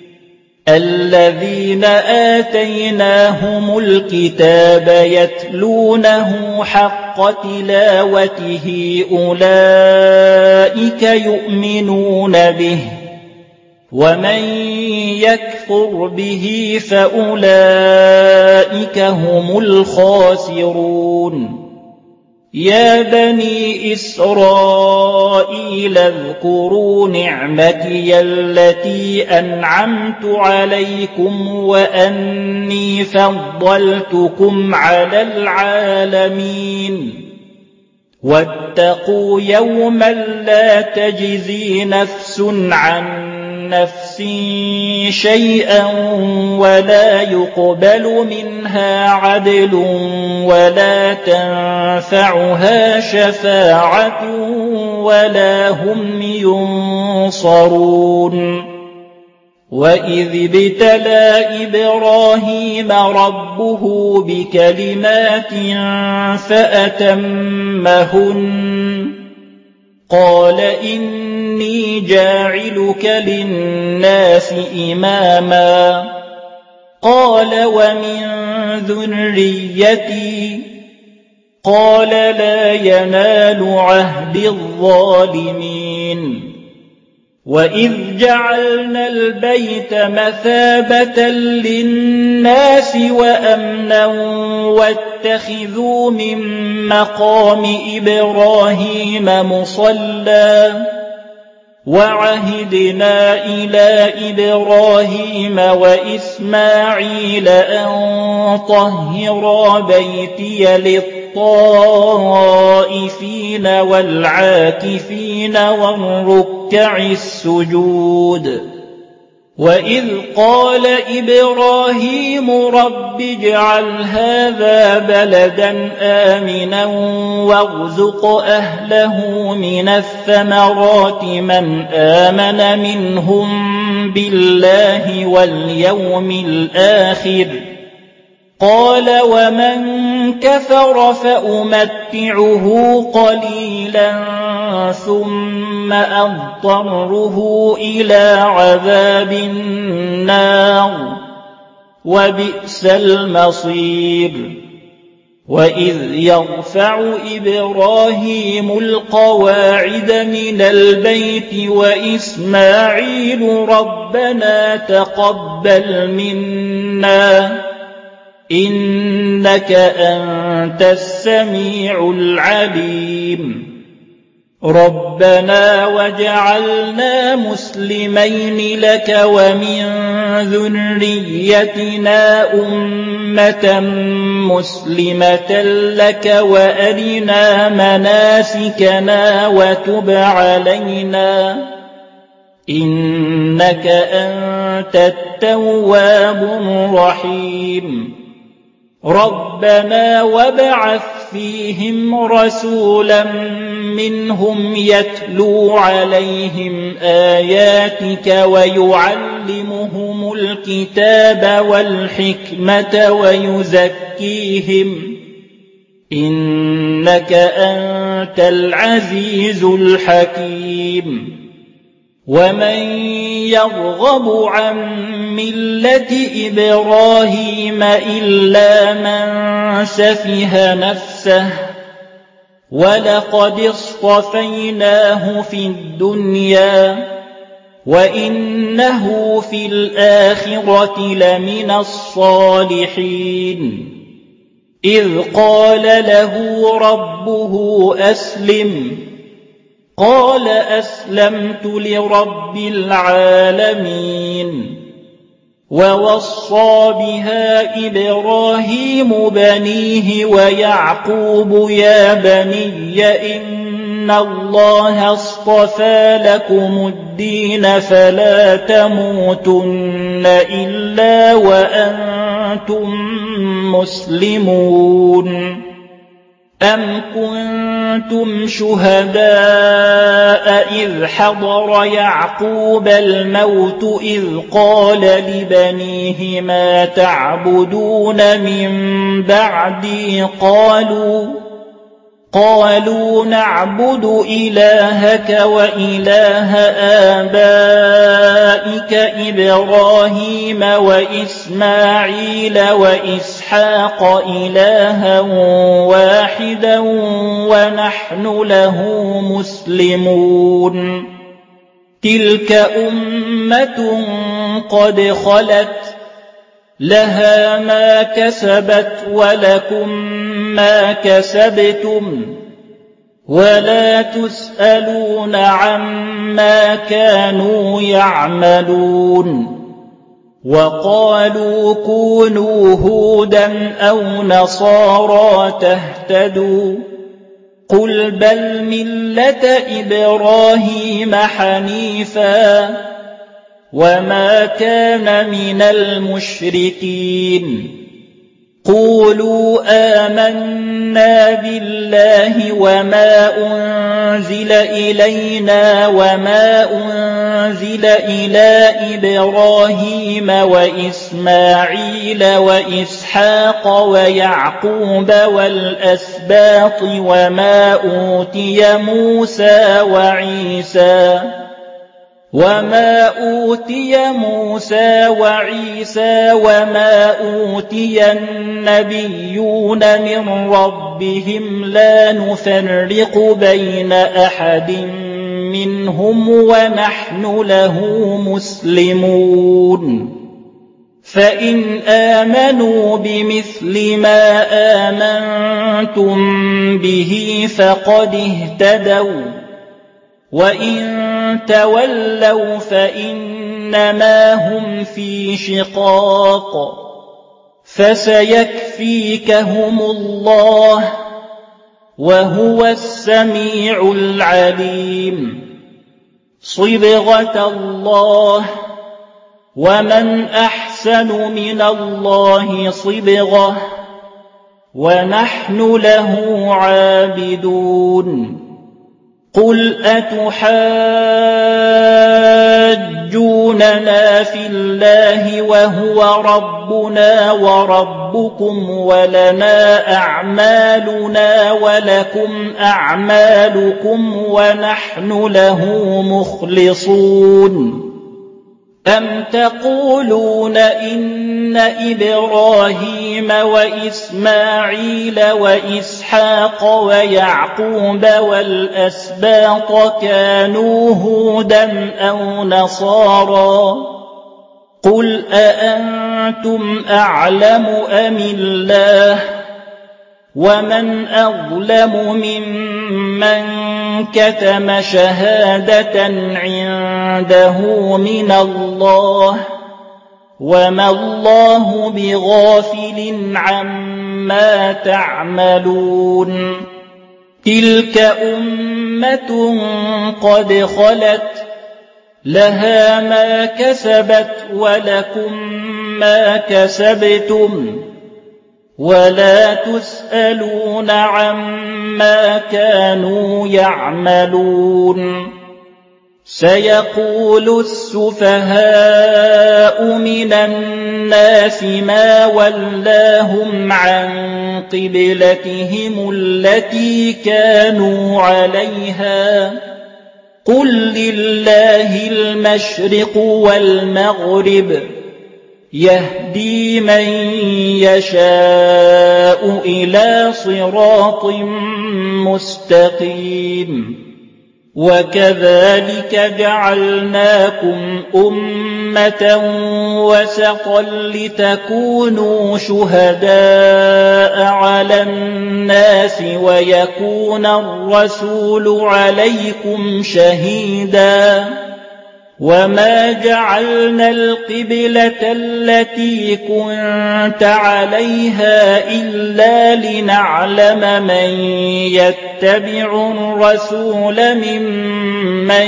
الذين آتيناهم الكتاب يتلونه حق تلاوته أولئك يؤمنون به ومن يكفر به فأولئك هم الخاسرون يا بني إسرائيل اذكروا نعمتي التي أنعمت عليكم وأني فضلتكم على العالمين واتقوا يوما لا تجزي نفس عن نفس شيئا ولا يقبل منها عدل ولا تنفعها شفاعة ولا هم ينصرون وإذ ابتلى إبراهيم ربه بكلمات فأتمهن قال إني جاعلك للناس إماما قال ومن ذريتي قال لا ينال عهد الظالمين وإذ جعلنا البيت مثابة للناس وأمنا واتخذوا من مقام إبراهيم مصلى وعهدنا إلى إبراهيم وإسماعيل أن طهرا بيتي للطائفين والعاكفين والركع السجود وإذ قال إبراهيم رب اجعل هذا بلدا آمنا وارزق أهله من الثمرات من آمن منهم بالله واليوم الآخر قال ومن كفر فأمتعه قليلا ثم أضطره إلى عذاب النار وبئس المصير وإذ يرفع إبراهيم القواعد من البيت وإسماعيل ربنا تقبل منا إنك أنت السميع العليم ربنا وجعلنا مسلمين لك ومن ذريتنا أمة مسلمة لك وأرنا مناسكنا وتب علينا إنك أنت التواب الرحيم ربنا وابعث فيهم رسولا منهم يتلو عليهم آياتك ويعلمهم الكتاب والحكمة ويزكيهم إنك أنت العزيز الحكيم ومن يرغب عن ملة إبراهيم إلا من سفه نفسه ولقد اصطفيناه في الدنيا وإنه في الآخرة لمن الصالحين إذ قال له ربه أسلم قال أسلمت لرب العالمين ووصى بها إبراهيم بنيه ويعقوب يا بني إن الله اصطفى لكم الدين فلا تموتن إلا وأنتم مسلمون أم كنتم شهداء إذ حضر يعقوب الموت إذ قال لبنيه ما تعبدون من بعدي قالوا قالوا نعبد إلهك وإله آبائك إبراهيم وإسماعيل وإسحاق إلها واحدا ونحن له مسلمون تلك أمة قد خلت لها ما كسبت ولكم ما كسبتم ولا تسألون عما كانوا يعملون وقالوا كونوا هودا أو نصارى تهتدوا قل بل ملة إبراهيم حنيفا وما كان من المشركين قولوا آمنا بالله وما أنزل إلينا وما أنزل إلى إبراهيم وإسماعيل وإسحاق ويعقوب والأسباط وما أوتي موسى وعيسى وما أوتي موسى وعيسى وما أوتي النبيون من ربهم لا نفرق بين أحد منهم ونحن له مسلمون فإن آمنوا بمثل ما آمنتم به فقد اهتدوا وإن تولوا فإنما هم في شقاق فسيكفيكهم الله وهو السميع العليم صبغة الله ومن أحسن من الله صبغة ونحن له عابدون قل أتحاجوننا في الله وهو ربنا وربكم ولنا أعمالنا ولكم أعمالكم ونحن له مخلصون أم تقولون إن إبراهيم وإسماعيل وإسحاق ويعقوب والأسباط كانوا هودا أو نصارى قل أأنتم أعلم أم الله ومن أظلم ممن كتم شهادة عنده من الله وما الله بغافل عما تعملون تلك أمة قد خلت لها ما كسبت ولكم ما كسبتم ولا تسألون عما كانوا يعملون سيقول السفهاء من الناس ما ولاهم عن قبلتهم التي كانوا عليها قل لله المشرق والمغرب يهدي من يشاء إلى صراط مستقيم وكذلك جعلناكم أمة وسطا لتكونوا شهداء على الناس ويكون الرسول عليكم شهيدا وما جعلنا القبلة التي كنت عليها إلا لنعلم من يتبع الرسول ممن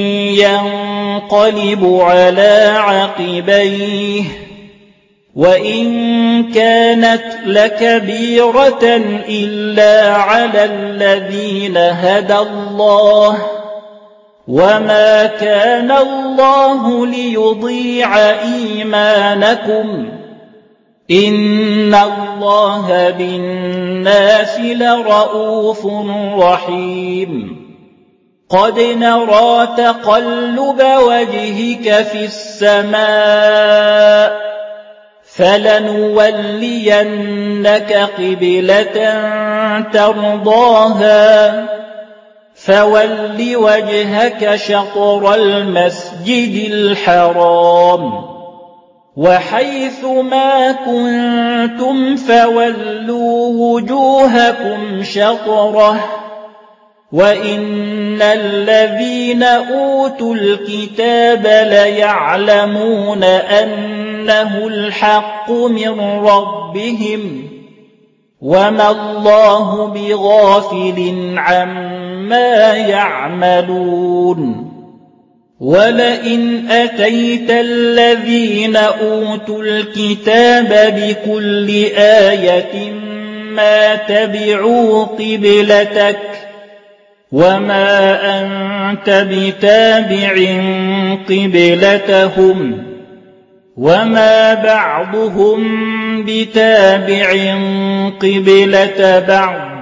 ينقلب على عقبيه وإن كانت لكبيرة إلا على الذين هدى الله وما كان الله ليضيع إيمانكم إن الله بالناس لرءوف رحيم قد نرى تقلب وجهك في السماء فلنولينك قبلة ترضاها فول وجهك شطر المسجد الحرام وحيث ما كنتم فولوا وجوهكم شطره وإن الذين أوتوا الكتاب ليعلمون أنه الحق من ربهم وما الله بغافل عما يعملون ولئن أتيت الذين أوتوا الكتاب بكل آية ما تبعوا قبلتك وما أنت بتابع قبلتهم وما بعضهم بتابع قبلة بعض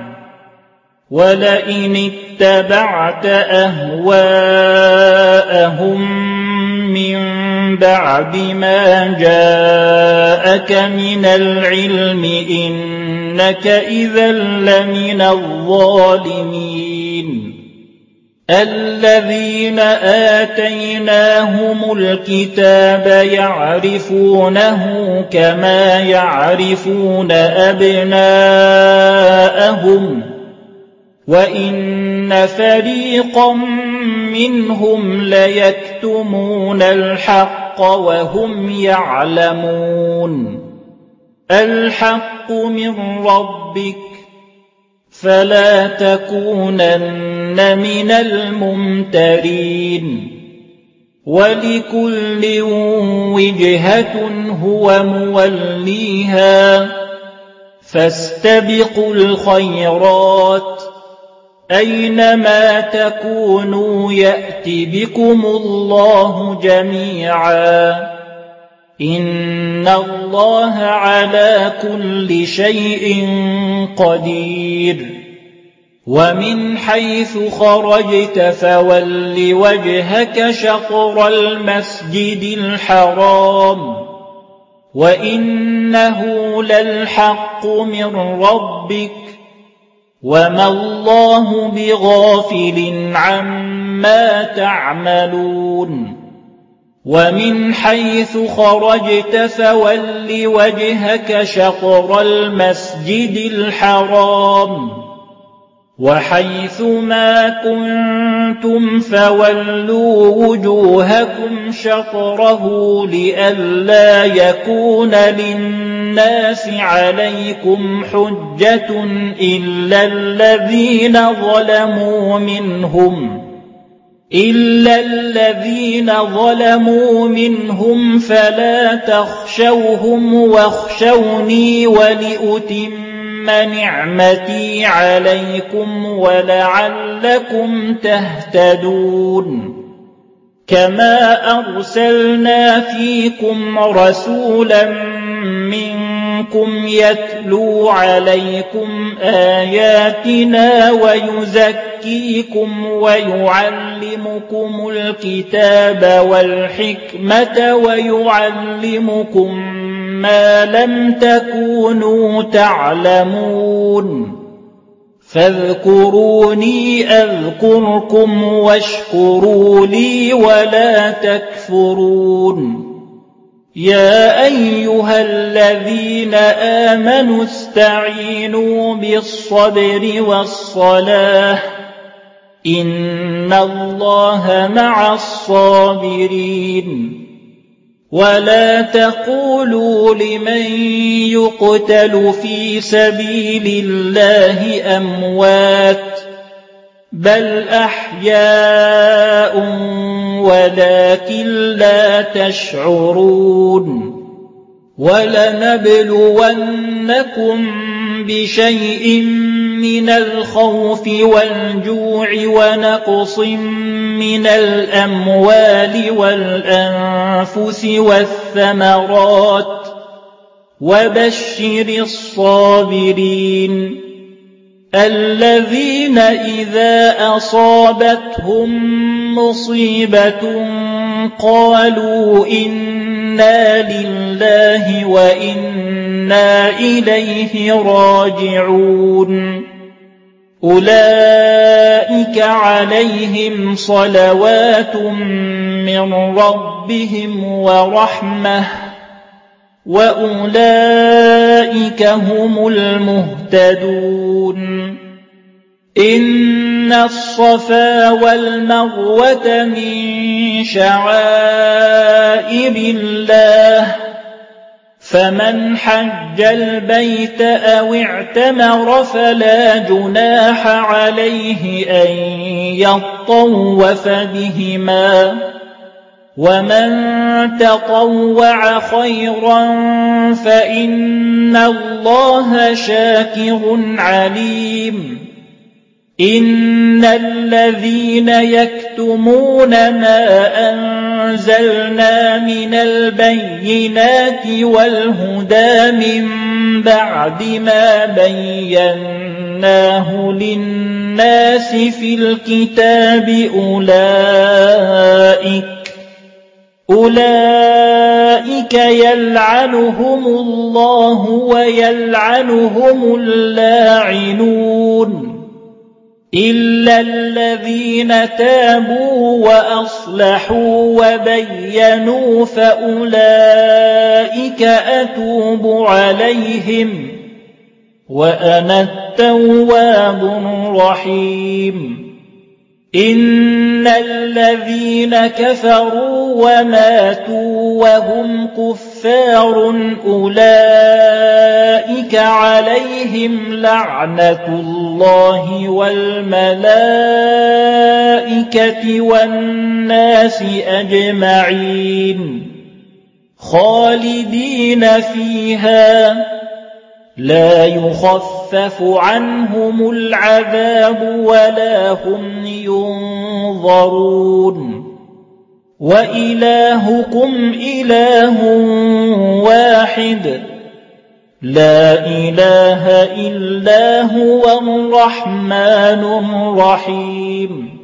ولئن اتبعت أهواءهم بعد ما جاءك من العلم إنك إذا لمن الظالمين الذين آتيناهم الكتاب يعرفونه كما يعرفون أبناءهم وإن فريقا منهم ليكتمون الحق وهم يعلمون الحق من ربك فلا تكونن من الممترين ولكل وجهة هو موليها فاستبقوا الخيرات أينما تكونوا يأت بكم الله جميعا إن الله على كل شيء قدير ومن حيث خرجت فول وجهك شطر المسجد الحرام وإنه للحق من ربك وما الله بغافل عما تعملون ومن حيث خرجت فول وجهك شطر المسجد الحرام وحيث ما كنتم فولوا وجوهكم شطره لئلا يكون للناس عليكم حجة إلا الذين ظلموا منهم إلا الذين ظلموا منهم فلا تخشوهم واخشوني ولأتم نعمتي عليكم ولعلكم تهتدون كما أرسلنا فيكم رسولا منكم يتلو عليكم آياتنا ويزكيكم ويعلمكم الكتاب والحكمة ويعلمكم ما لم تكونوا تعلمون فاذكروني أذكركم واشكروا لي ولا تكفرون يا أيها الذين آمنوا استعينوا بالصبر والصلاة إن الله مع الصابرين ولا تقولوا لمن يقتل في سبيل الله أموات بل أحياء ولكن لا تشعرون ولنبلونكم بشيء من الخوف والجوع ونقص من الأموال والأنفس والثمرات وبشر الصابرين الذين إذا أصابتهم مصيبة قالوا إنا لله وإنا إليه راجعون أولئك عليهم صلوات من ربهم ورحمة وأولئك هم المهتدون إن الصفا والمروة من شعائر الله فمن حج البيت أو اعتمر فلا جناح عليه أن يطوف بهما ومن تطوع خيرا فإن الله شاكر عليم إن الذين يكتمون ما أنزلنا من البينات والهدى من بعد ما بيناه للناس في الكتاب أولئك أولئك يلعنهم الله ويلعنهم اللاعنون إلا الذين تابوا وأصلحوا وبينوا فأولئك أتوب عليهم وأنا التواب الرحيم إن الذين كفروا وماتوا وهم كفار أولئك عليهم لعنة الله والملائكة والناس أجمعين خالدين فيها لا يخفف عنهم العذاب ولا هم ينظرون وإلهكم إله واحد لا إله إلا هو الرحمن الرحيم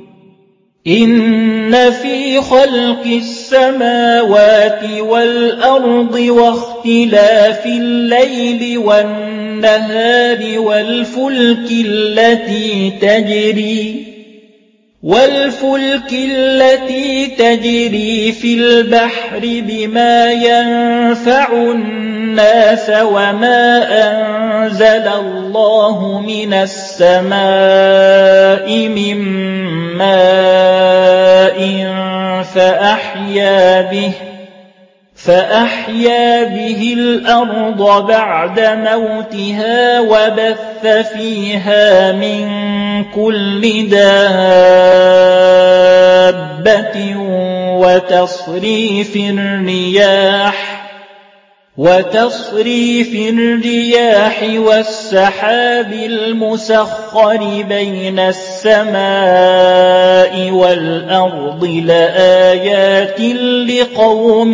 إن في خلق السماوات والأرض واختلاف الليل والنهار والفلك التي تجري والفلك التي تجري في البحر بما ينفع الناس وما أنزل الله من السماء من ماء فأحيا به فأحيا به الأرض بعد موتها وبث فيها من كل دابة وتصريف الرياح وتصريف الرياح والسحاب المسخر بين السماء والأرض لآيات لقوم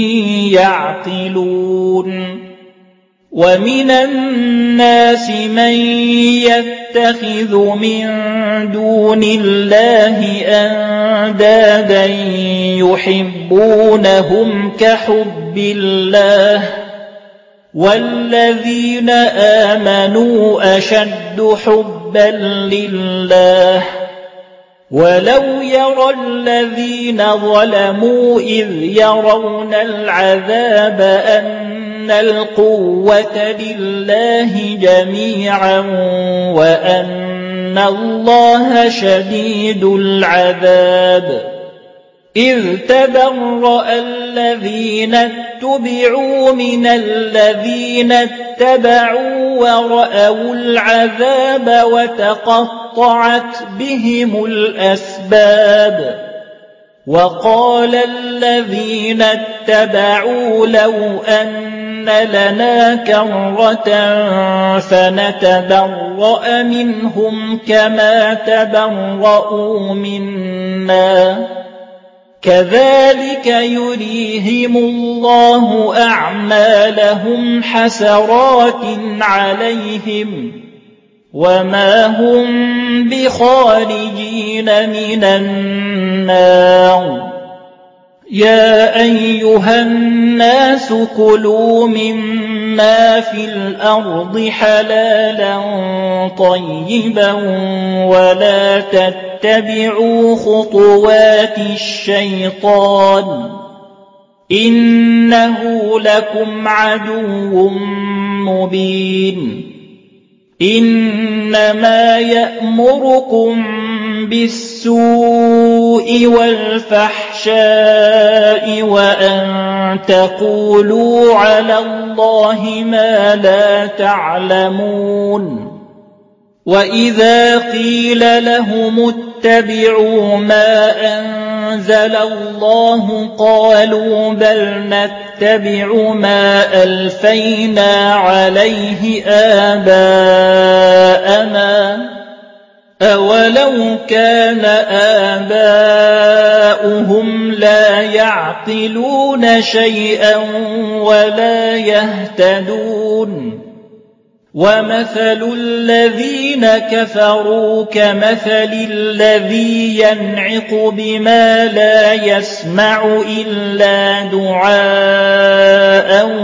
يعقلون ومن الناس من يتخذ من دون الله أندادا يحبونهم كحب الله والذين آمنوا أشد حبا لله ولو يرى الذين ظلموا إذ يرون العذاب أن القوة لله جميعا وأن الله شديد العذاب إذ تبرأ الذين اتبعوا من الذين اتبعوا ورأوا العذاب وتقطعت بهم الأسباب وقال الذين اتبعوا لو أن لنا كرة فنتبرأ منهم كما تبرأوا منا كذلك يريهم الله أعمالهم حسرات عليهم وما هم بخارجين من النار يا أيها الناس كلوا مما في الأرض حلالا طيبا ولا تتبعوا خطوات الشيطان إنه لكم عدو مبين إنما يأمركم بالسوء والفحشاء وأن تقولوا على الله ما لا تعلمون وإذا قيل لهم اتبعوا ما أنزل الله قالوا بل نتبع ما ألفينا عليه آباءنا أولو كان آباؤهم لا يعقلون شيئا ولا يهتدون وَمَثَلُ الَّذِينَ كَفَرُوا كَمَثَلِ الَّذِي يَنْعِقُ بِمَا لَا يَسْمَعُ إِلَّا دُعَاءً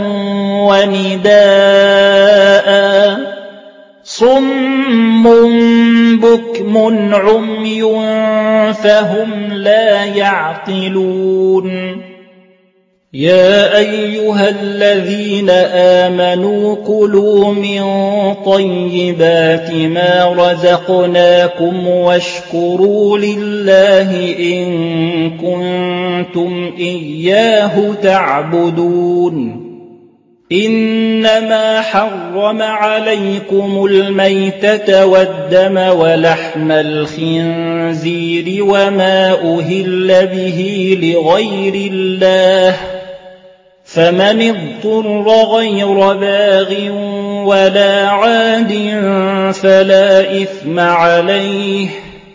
وَنِدَاءً صُمٌّ بُكْمٌ عُمْيٌ فَهُمْ لَا يَعْقِلُونَ يَا أَيُّهَا الَّذِينَ آمَنُوا كُلُوا مِن طَيِّبَاتِ مَا رَزَقْنَاكُمْ وَاشْكُرُوا لِلَّهِ إِن كُنتُمْ إِيَّاهُ تَعْبُدُونَ إِنَّمَا حَرَّمَ عَلَيْكُمُ الْمَيْتَةَ وَالدَّمَ وَلَحْمَ الْخِنزِيرِ وَمَا أُهِلَّ بِهِ لِغَيْرِ اللَّهِ فَمَنِ اضْطُرَّ غَيْرَ بَاغٍ وَلَا عَادٍ فَلَا إِثْمَ عَلَيْهِ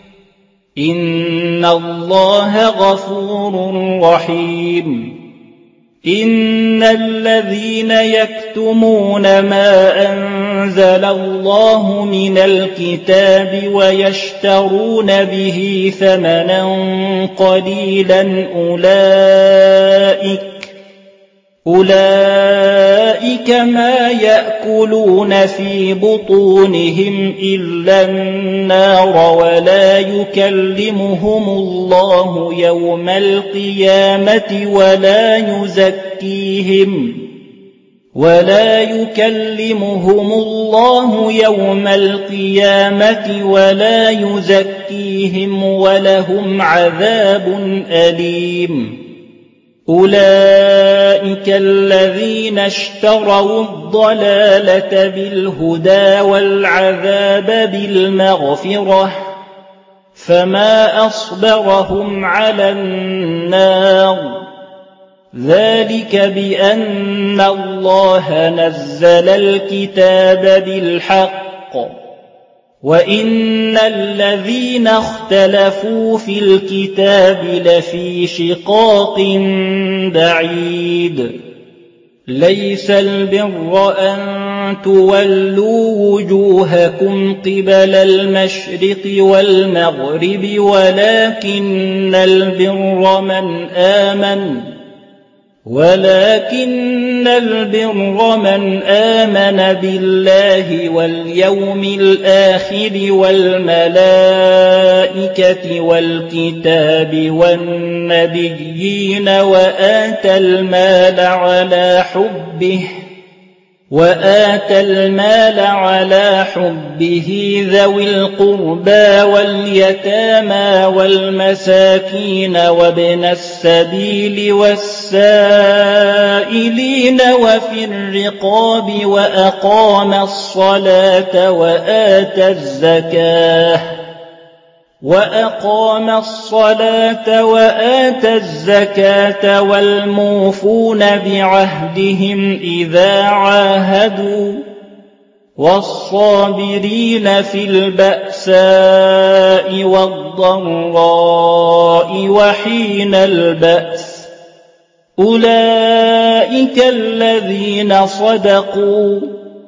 إِنَّ اللَّهَ غَفُورٌ رَّحِيمٌ إِنَّ الَّذِينَ يَكْتُمُونَ مَا أَنزَلَ اللَّهُ مِنَ الْكِتَابِ وَيَشْتَرُونَ بِهِ ثَمَنًا قَلِيلًا أُولَئِكَ أُولَئِكَ مَا يَأْكُلُونَ فِي بُطُونِهِمْ إِلَّا النَّارَ وَلَا يُكَلِّمُهُمُ اللَّهُ يَوْمَ الْقِيَامَةِ وَلَا يُزَكِّيهِمْ وَلَا يُكَلِّمُهُمُ اللَّهُ يَوْمَ الْقِيَامَةِ وَلَا يُزَكِّيهِمْ وَلَهُمْ عَذَابٌ أَلِيمٌ أُولَئِكَ الَّذِينَ اشْتَرَوُا الضَّلَالَةَ بِالْهُدَىٰ وَالْعَذَابَ بِالْمَغْفِرَةِ فَمَا أَصْبَرَهُمْ عَلَى النَّارِ ذَلِكَ بِأَنَّ اللَّهَ نَزَّلَ الْكِتَابَ بِالْحَقِّ وَإِنَّ الَّذِينَ اخْتَلَفُوا فِي الْكِتَابِ لَفِي شِقَاقٍ بَعِيدٍ لَيْسَ الْبِرَّ أَن تُوَلُّوا وُجُوهَكُمْ قِبَلَ الْمَشْرِقِ وَالْمَغْرِبِ وَلَكِنَّ الْبِرَّ مَنْ آمَنَ ولكن البر من آمن بالله واليوم الآخر والملائكة والكتاب والنبيين وآتى المال على حبه وآتى المال على حبه ذوي القربى واليتامى والمساكين وابن السبيل والسائلين وفي الرقاب وأقام الصلاة وآتى الزكاة وأقام الصلاة وآتى الزكاة والموفون بعهدهم إذا عاهدوا والصابرين في البأساء والضراء وحين البأس أولئك الذين صدقوا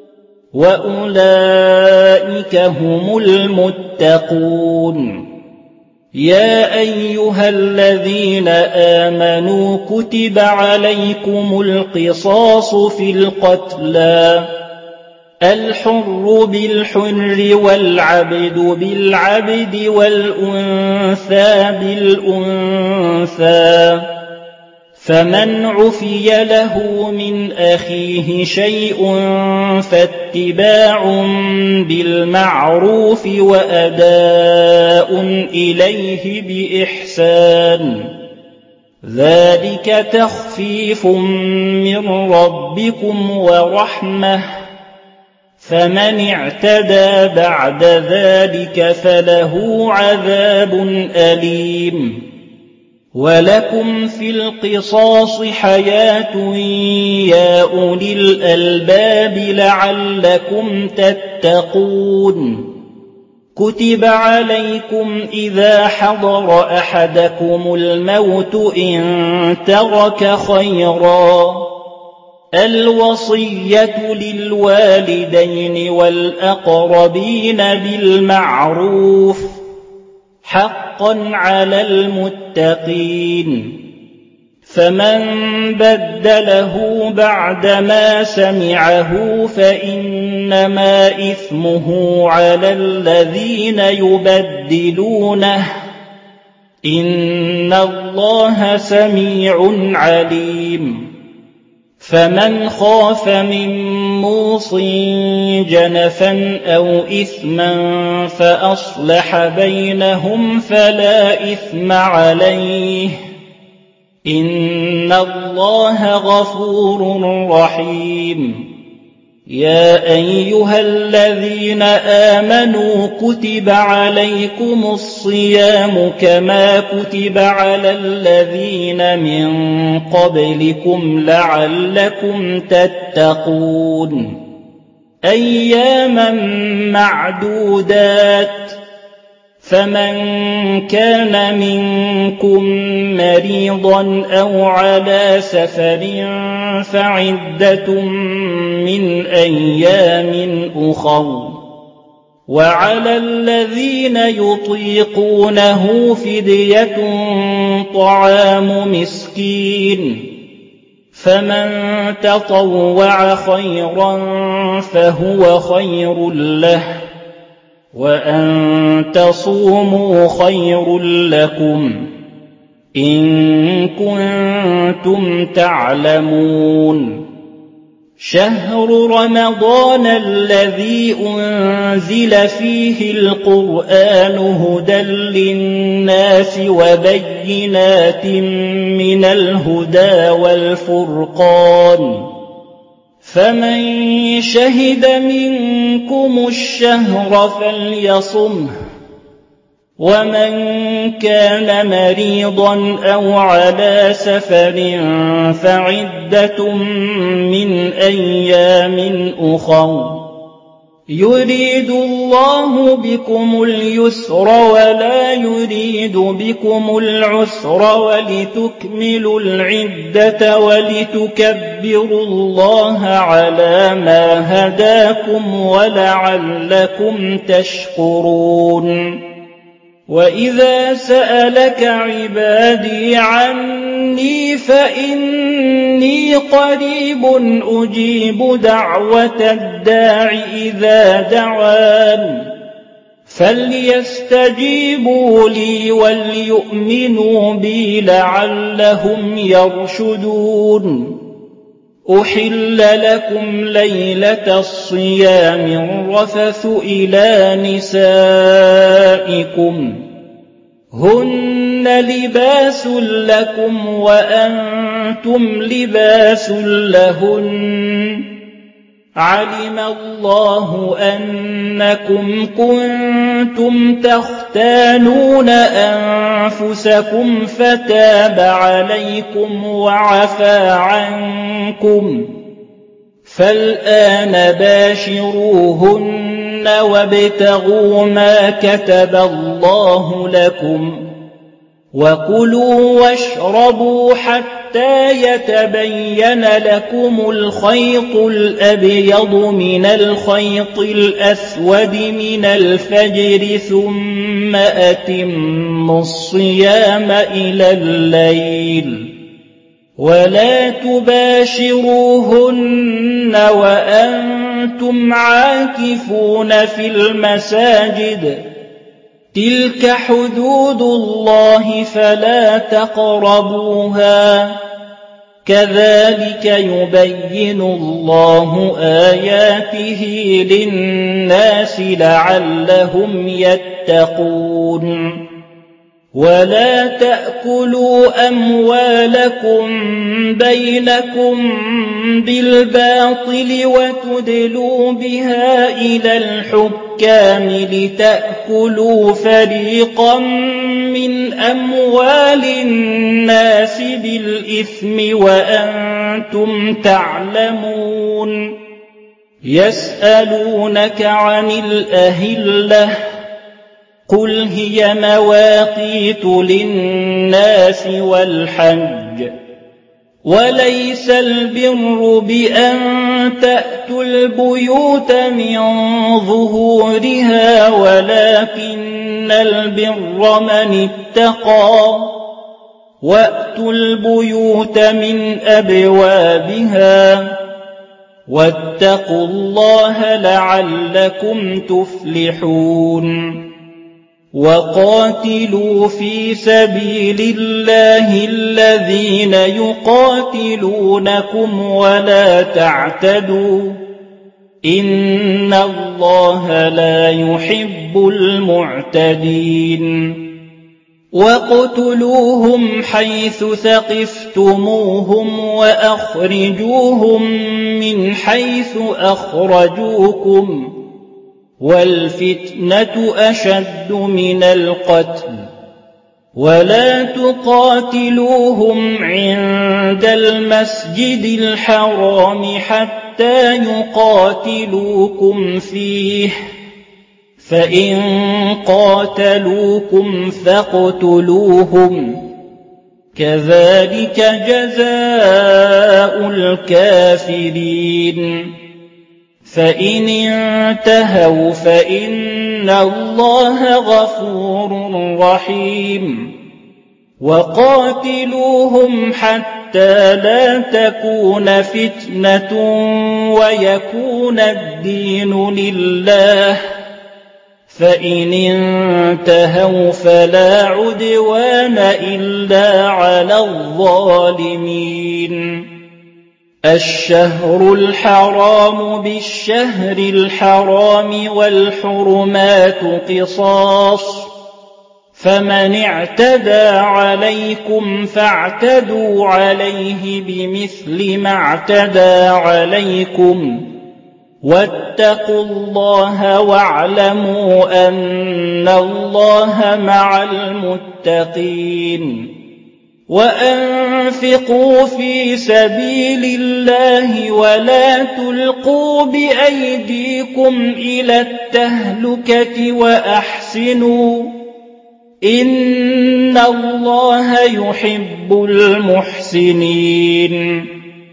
وأولئك هم المتقون يا أيها الذين آمنوا كتب عليكم القصاص في القتلى الحر بالحر والعبد بالعبد والأنثى بالأنثى فمن عفي له من أخيه شيء فاتباع بالمعروف وأداء إليه بإحسان ذلك تخفيف من ربكم ورحمة فمن اعتدى بعد ذلك فله عذاب أليم ولكم في القصاص حياة يا أولي الألباب لعلكم تتقون كتب عليكم إذا حضر أحدكم الموت إن ترك خيرا الوصية للوالدين والأقربين بالمعروف حقا على المتقين فمن بدله بعدما سمعه فإنما إثمه على الذين يبدلونه إن الله سميع عليم فمن خاف من موصٍ جنفا أو إثما فأصلح بينهم فلا إثم عليه إن الله غفور رحيم يا أيها الذين آمنوا كتب عليكم الصيام كما كتب على الذين من قبلكم لعلكم تتقون أياما معدودات فمن كان منكم مريضا أو على سفر فعدة من أيام أخر وعلى الذين يطيقونه فدية طعام مسكين فمن تطوع خيرا فهو خير له وأن تصوموا خير لكم إن كنتم تعلمون شهر رمضان الذي أنزل فيه القرآن هدى للناس وبينات من الهدى والفرقان فمن شهد منكم الشهر فليصمه ومن كان مريضا أو على سفر فعدة من أيام أخر يريد الله بكم اليسر ولا يريد بكم العسر ولتكملوا العدة ولتكبروا الله على ما هداكم ولعلكم تشكرون وإذا سألك عبادي عني فإني قريب أجيب دعوة الداع إذا دعان فليستجيبوا لي وليؤمنوا بي لعلهم يرشدون أحل لكم ليلة الصيام الرفث إلى نسائكم هن لباس لكم وأنتم لباس لهن علم الله أنكم كنتم تختانون أنفسكم فتاب عليكم وعفى عنكم فالآن باشروهن وابتغوا ما كتب الله لكم وكلوا واشربوا حتى يتبين لكم الخيط الأبيض من الخيط الأسود من الفجر ثم أتموا الصيام إلى الليل ولا تباشروهن وأنتم عاكفون في المساجد تلك حدود الله فلا تقربوها كذلك يبين الله آياته للناس لعلهم يتقون ولا تأكلوا أموالكم بينكم بالباطل وتدلوا بها إلى الحكام لتأكلوا فريقا من أموال الناس بالإثم وأنتم تعلمون يسألونك عن الأهلة قل هي مواقيت للناس والحج وليس البر بأن تأتوا البيوت من ظهورها ولكن البر من اتقى وأتوا البيوت من أبوابها واتقوا الله لعلكم تفلحون وقاتلوا في سبيل الله الذين يقاتلونكم ولا تعتدوا إن الله لا يحب المعتدين واقتلوهم حيث ثقفتموهم وأخرجوهم من حيث أخرجوكم والفتنة أشد من القتل ولا تقاتلوهم عند المسجد الحرام حتى يقاتلوكم فيه فإن قاتلوكم فاقتلوهم كذلك جزاء الكافرين فإن انتهوا فإن الله غفور رحيم وقاتلوهم حتى لا تكون فتنة ويكون الدين لله فإن انتهوا فلا عدوان إلا على الظالمين الشهر الحرام بالشهر الحرام والحرمات قصاص فمن اعتدى عليكم فاعتدوا عليه بمثل ما اعتدى عليكم واتقوا الله واعلموا أن الله مع المتقين وأنفقوا في سبيل الله ولا تلقوا بأيديكم إلى التهلكة وأحسنوا إن الله يحب المحسنين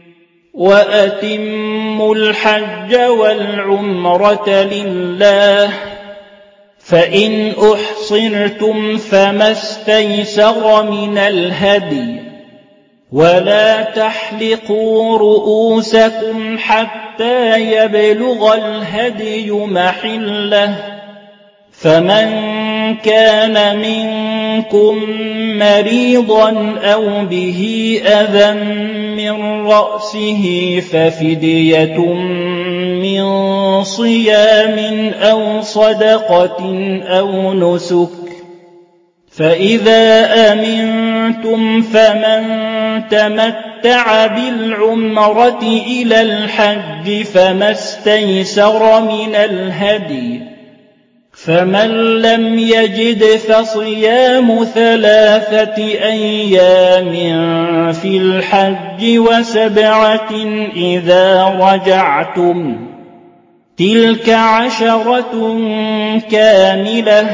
وأتموا الحج والعمرة لله فإن أحصرتم فما استيسر من الهدي ولا تحلقوا رؤوسكم حتى يبلغ الهدي محله فمن كان منكم مريضا أو به أذى من رأسه ففدية من صيام أو صدقة أو نسك فإذا أمنتم فمن تمتع بالعمرة إلى الحج فما استيسر من الهدي فمن لم يجد فصيام ثلاثة أيام في الحج وسبعة إذا رجعتم تلك عشرة كاملة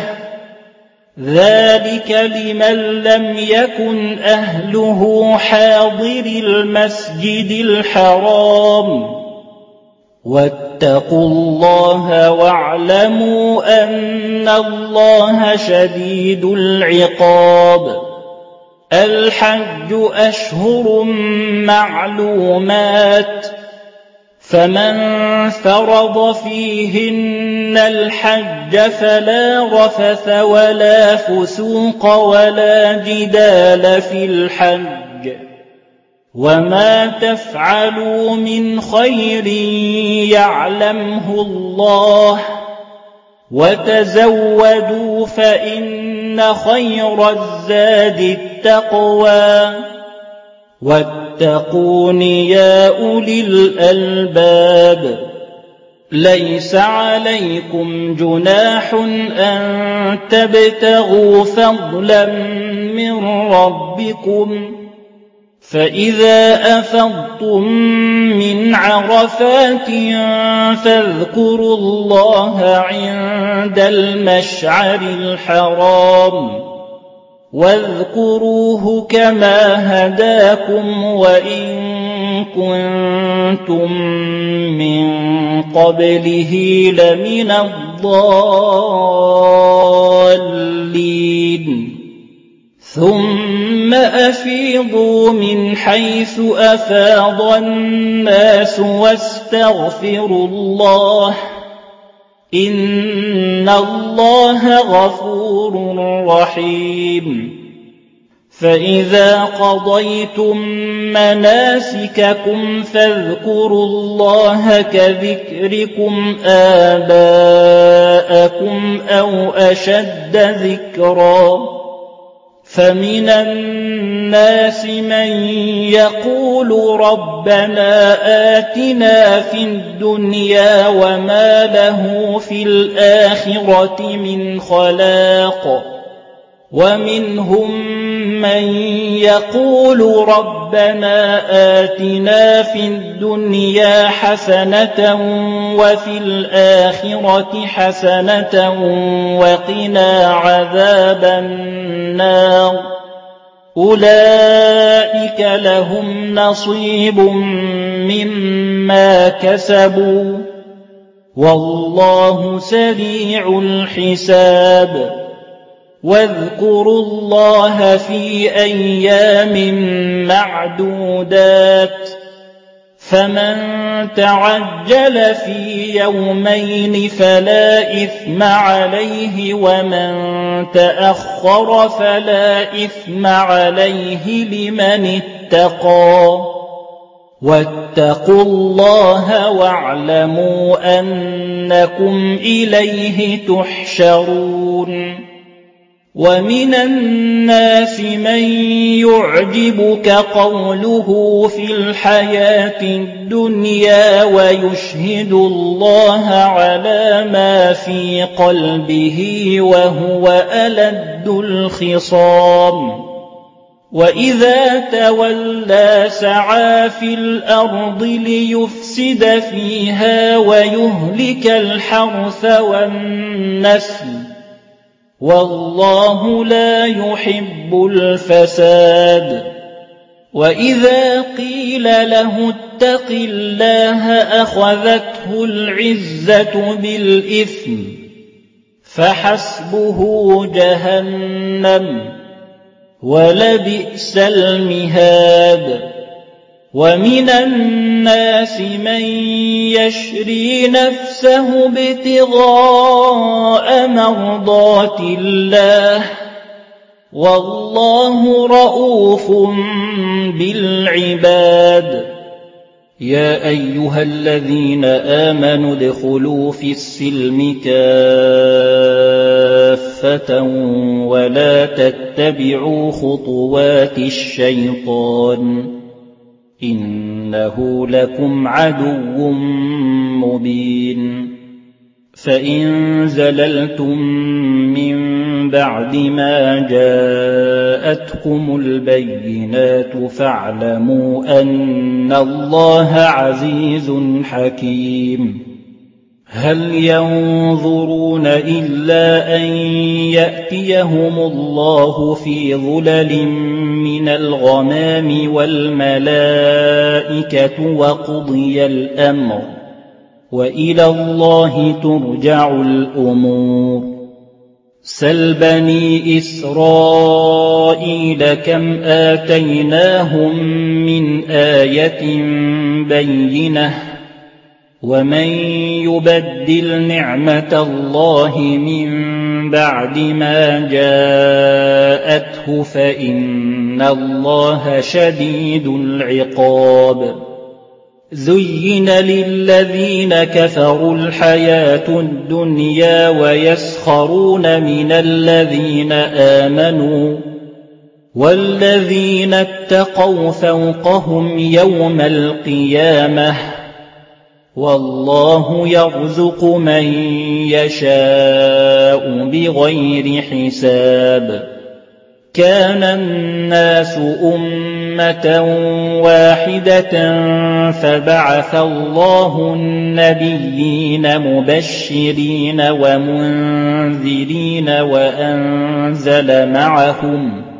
ذلك لمن لم يكن أهله حاضر المسجد الحرام واتقوا الله واعلموا أن الله شديد العقاب الحج أشهر معلومات فمن فرض فيهن الحج فلا رفث ولا فسوق ولا جدال في الحج وما تفعلوا من خير يعلمه الله وتزودوا فإن خير الزاد التقوى واتقون يا أولي الألباب ليس عليكم جناح أن تبتغوا فضلا من ربكم فإذا أفضتم من عرفات فاذكروا الله عند المشعر الحرام واذكروه كما هداكم وإن كنتم من قبله لمن الضالين ثم أفيضوا من حيث أفاض الناس واستغفروا الله إن الله غفور رحيم فإذا قضيتم مناسككم فاذكروا الله كذكركم آباءكم أو أشد ذكرا فمن الناس من يقول ربنا آتنا في الدنيا وما له في الآخرة من خلاق ومنهم من يقول ربنا آتنا في الدنيا حسنة وفي الآخرة حسنة وقنا عذاب النار أولئك لهم نصيب مما كسبوا والله سريع الحساب واذكروا الله في أيام معدودات فمن تعجل في يومين فلا إثم عليه ومن تأخر فلا إثم عليه لمن اتقى واتقوا الله واعلموا أنكم إليه تحشرون ومن الناس من يعجبك قوله في الحياة الدنيا ويشهد الله على ما في قلبه وهو ألد الخصام وإذا تولى سعى في الأرض ليفسد فيها ويهلك الحرث والنسل والله لا يحب الفساد وإذا قيل له اتق الله أخذته العزة بالإثم فحسبه جهنم ولبئس المهاد ومن الناس من يشري نفسه ابتغاء مرضات الله والله رؤوف بالعباد يا أيها الذين آمنوا ادخلوا في السلم كافة ولا تتبعوا خطوات الشيطان إنه لكم عدو مبين فإن زللتم من بعد ما جاءتكم البينات فاعلموا أن الله عزيز حكيم هل ينظرون إلا أن يأتيهم الله في ظلل من الغمام والملائكة وقضي الأمر وإلى الله ترجع الأمور سل بني إسرائيل كم آتيناهم من آية بينة ومن يبدل نعمة الله من بعد ما جاءته فإن الله شديد العقاب زين للذين كفروا الحياة الدنيا ويسخرون من الذين آمنوا والذين اتقوا فوقهم يوم القيامة والله يرزق من يشاء بغير حساب كان الناس أمة واحدة فبعث الله النبيين مبشرين ومنذرين وأنزل معهم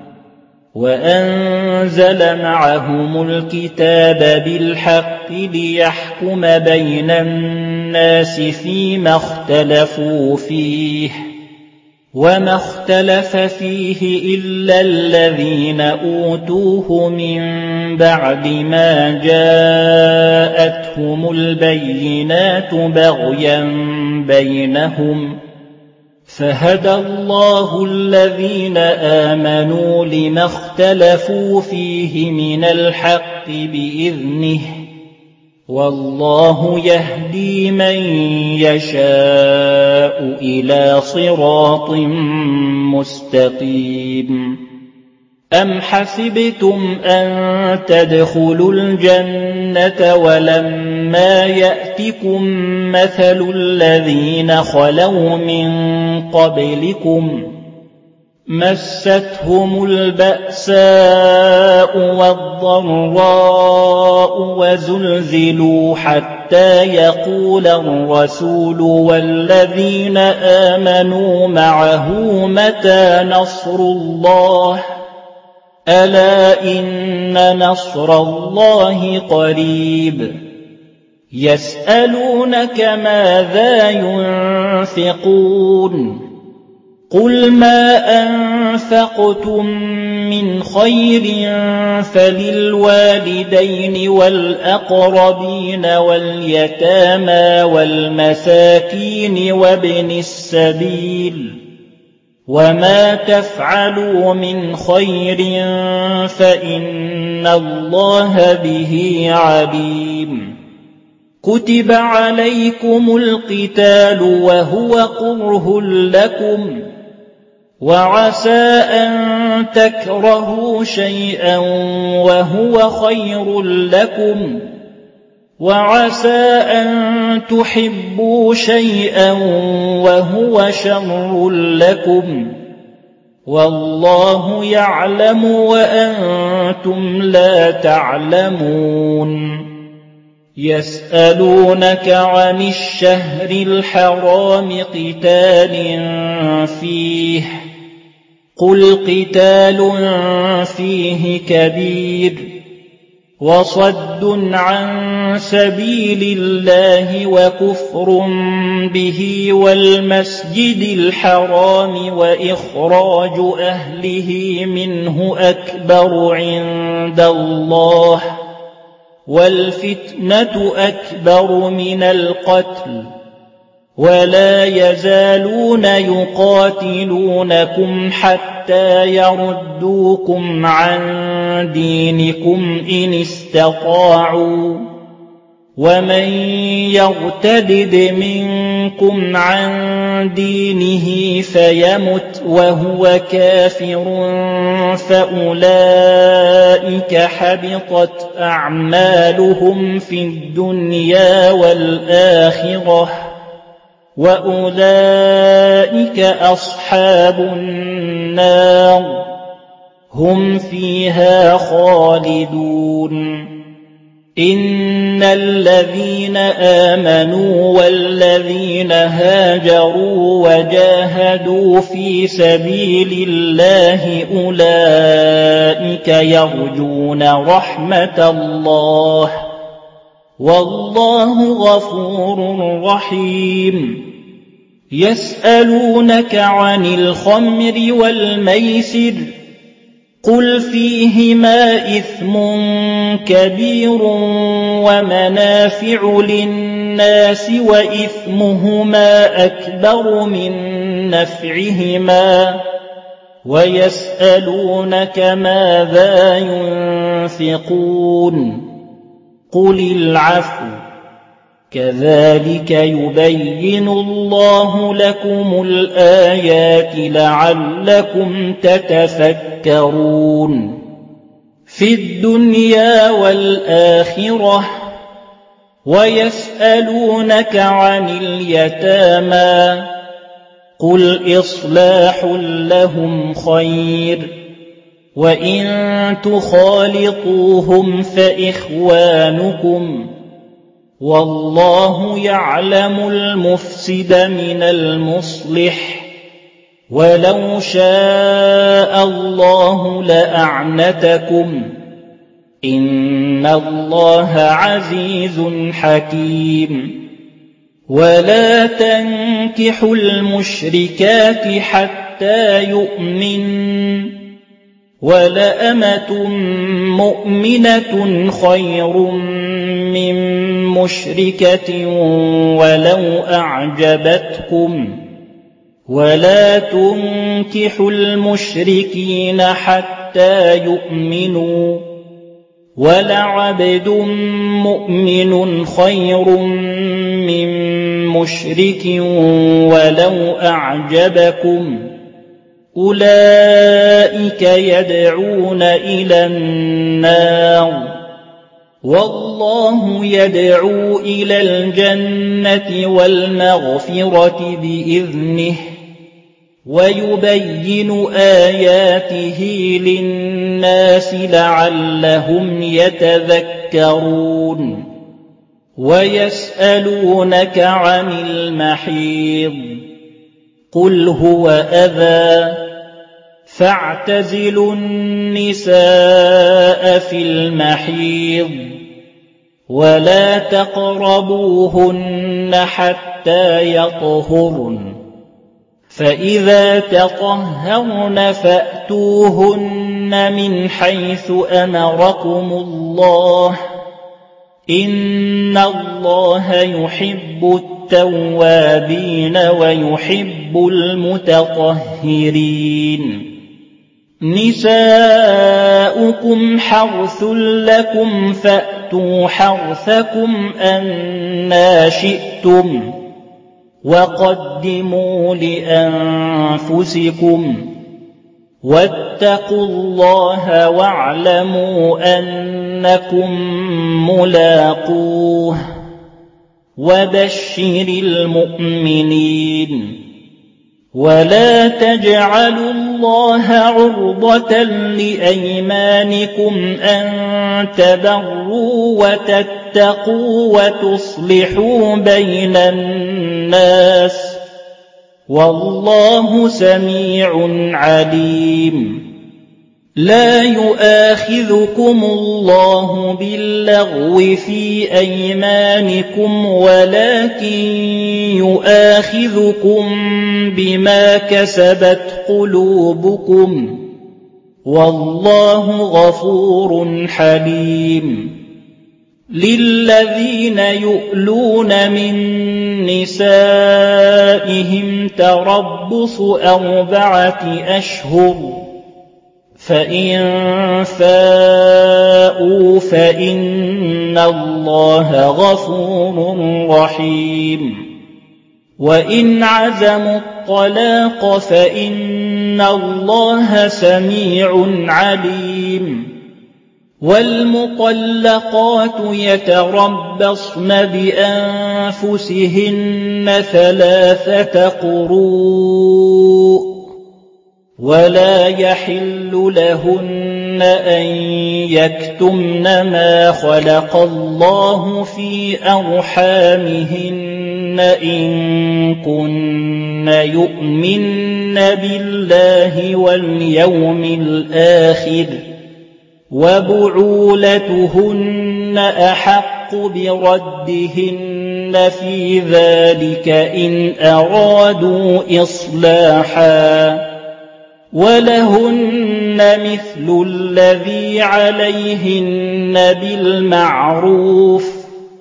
وأنزل معهم الكتاب بالحق ليحكم بين الناس فيما اختلفوا فيه وما اختلف فيه إلا الذين أوتوه من بعد ما جاءتهم البينات بغيا بينهم فهدى الله الذين آمنوا لما اختلفوا فيه من الحق بإذنه والله يهدي من يشاء إلى صراط مستقيم. أم حسبتم أن تدخلوا الجنة ولما يأتكم مثل الذين خلوا من قبلكم مستهم البأساء والضراء وزلزلوا حتى يقول الرسول والذين آمنوا معه متى نصر الله ألا إن نصر الله قريب. يسألونك ماذا ينفقون قل ما أنفقتم من خير فللوالدين والأقربين واليتامى والمساكين وابن السبيل وما تفعلوا من خير فإن الله به عليم. كتب عليكم القتال وهو كره لكم وعسى أن تكرهوا شيئا وهو خير لكم وعسى أن تحبوا شيئا وهو شر لكم والله يعلم وأنتم لا تعلمون. يسألونك عن الشهر الحرام قتال فيه قل قتال فيه كبير وصد عن سبيل الله وكفر به والمسجد الحرام وإخراج أهله منه أكبر عند الله والفتنة أكبر من القتل ولا يزالون يقاتلونكم حتى يردوكم عن دينكم إن استطاعوا ومن يرتد منكم عن دينه فيمت وهو كافر فأولئك حبطت أعمالهم في الدنيا والآخرة وأولئك أصحاب النار هم فيها خالدون. إن الذين آمنوا والذين هاجروا وجاهدوا في سبيل الله أولئك يرجون رحمة الله والله غفور رحيم. يسألونك عن الخمر والميسر قل فيهما إثم كبير ومنافع للناس وإثمهما أكبر من نفعهما ويسألونك ماذا ينفقون قل العفو كذلك يبين الله لكم الآيات لعلكم تتفكرون. في الدنيا والآخرة ويسألونك عن اليتامى قل إصلاح لهم خير وإن تخالطوهم فإخوانكم والله يعلم المفسد من المصلح ولو شاء الله لأعنتكم إن الله عزيز حكيم ولا تنكحوا المشركات حتى يؤمنوا ولأمة مؤمنة خير من مشركة ولو أعجبتكم ولا تنكحوا المشركين حتى يؤمنوا ولعبد مؤمن خير من مشرك ولو أعجبكم أولئك يدعون إلى النار والله يدعو إلى الجنة والمغفرة بإذنه ويبين آياته للناس لعلهم يتذكرون ويسألونك عن المحيض قل هو أذى فاعتزلوا النساء في المحيض ولا تقربوهن حتى يطهرن فإذا تطهرن فأتوهن من حيث أمركم الله إن الله يحب التوابين ويحب المتطهرين نساؤكم حرث لكم فأتوا حرثكم أنى شئتم وقدموا لأنفسكم واتقوا الله واعلموا أنكم ملاقوه وبشر المؤمنين ولا تجعلوا الله عرضة لأيمانكم أن تبروا وتتقوا وتصلحوا بين الناس والله سميع عليم لا يؤاخذكم الله باللغو في أيمانكم ولكن يؤاخذكم بما كسبت قلوبكم والله غفور حليم للذين يؤلون من نسائهم تربص أربعة أشهر فإن فاءوا فإن الله غفور رحيم وإن عزموا الطلاق فإن الله سميع عليم والمطلقات يتربصن بأنفسهن ثلاثة قروء ولا يحل لهن أن يكتمن ما خلق الله في أرحامهن إن كن يؤمن بالله واليوم الآخر وبعولتهن أحق بردهن في ذلك إن أرادوا إصلاحا ولهن مثل الذي عليهن بالمعروف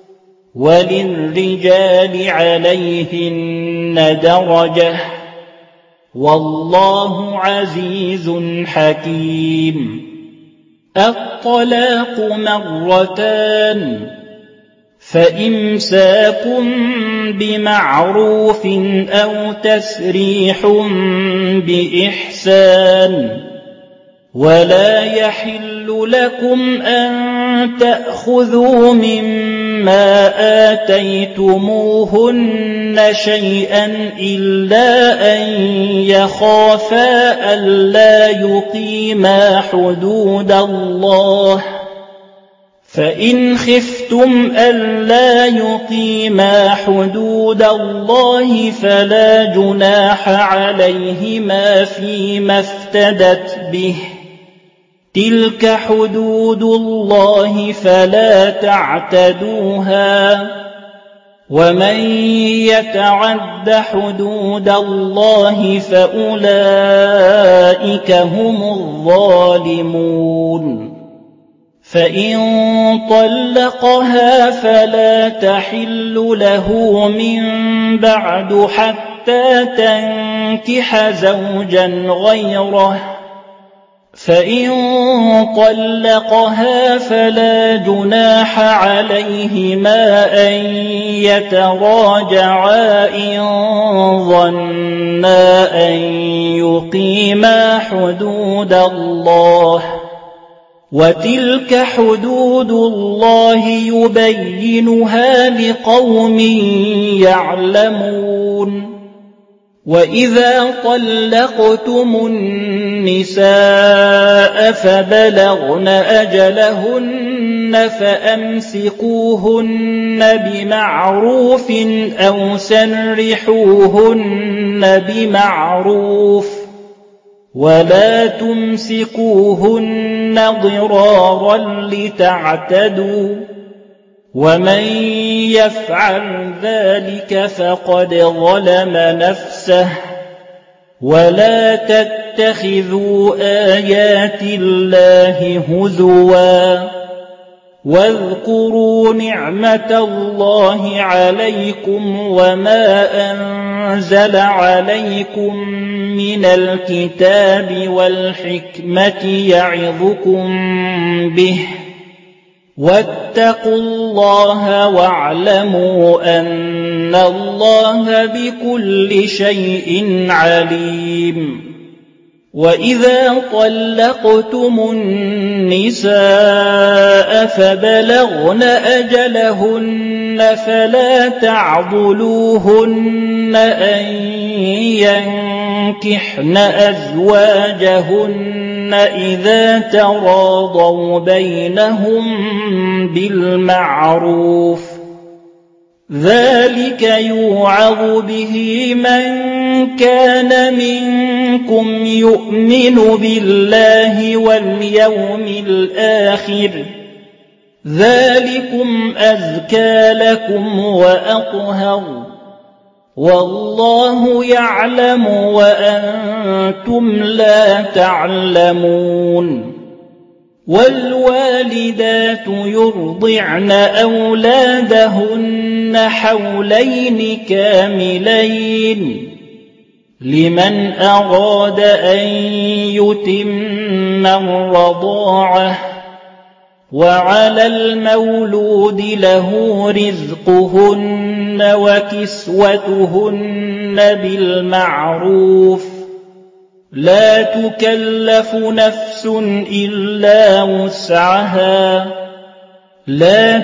وللرجال عليهن درجة والله عزيز حكيم الطلاق مرتان فإمساك بمعروف أو تسريح بإحسان ولا يحل لكم أن تأخذوا مما آتيتموهن شيئا إلا أن يخافا ألا يقيما حدود الله فإن خفتم ألا يقيما حدود الله فلا جناح عليهما فيما افتدت به تلك حدود الله فلا تعتدوها ومن يتعد حدود الله فأولئك هم الظالمون فإن طلقها فلا تحل له من بعد حتى تنكح زوجا غيره فإن طلقها فلا جناح عليهما أن يتراجعا إن ظنا أن يقيما حدود الله وتلك حدود الله يبينها لقوم يعلمون وإذا طلقتم النساء فبلغن أجلهن فأمسكوهن بمعروف أو سرحوهن بمعروف ولا تمسكوهن ضرارا لتعتدوا ومن يفعل ذلك فقد ظلم نفسه ولا تتخذوا آيات الله هزوا واذكروا نعمة الله عليكم وما أنزل عليكم من الكتاب والحكمة يعظكم به واتقوا الله واعلموا أن الله بكل شيء عليم وإذا طلقتم النساء فبلغن أجلهن فلا تعضلوهن أن ينكحن أزواجهن إذا تراضوا بينهم بالمعروف ذلك يوعظ به من كان منكم يؤمن بالله واليوم الآخر ذلكم أزكى لكم وأطهر والله يعلم وأنتم لا تعلمون والوالدات يرضعن أولادهن حولين كاملين لمن أراد أن يتم الرضاعة وعلى المولود له رزقهن وكسوتهن بالمعروف لا تكلف نفس إلا وسعها لا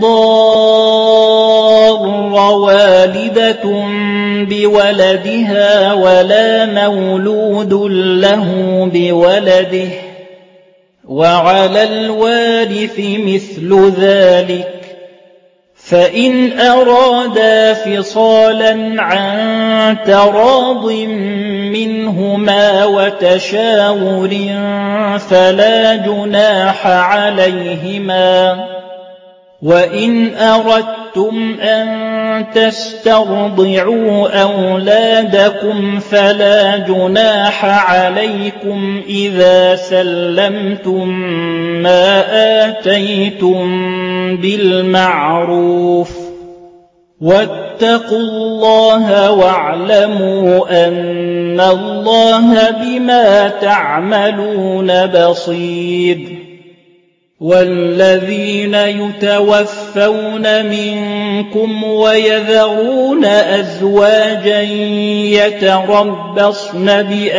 تضار والدة بولدها ولا مولود له بولده وعلى الوارث مثل ذلك فإن أرادا فصالا عن تراض منهما وتشاور فلا جناح عليهما وإن أردتم أن تسترضعوا أولادكم فلا جناح عليكم إذا سلمتم ما آتيتم بالمعروف واتقوا الله واعلموا أن الله بما تعملون بصير والذين يتوفون منكم ويذرون أزواجا يتربصن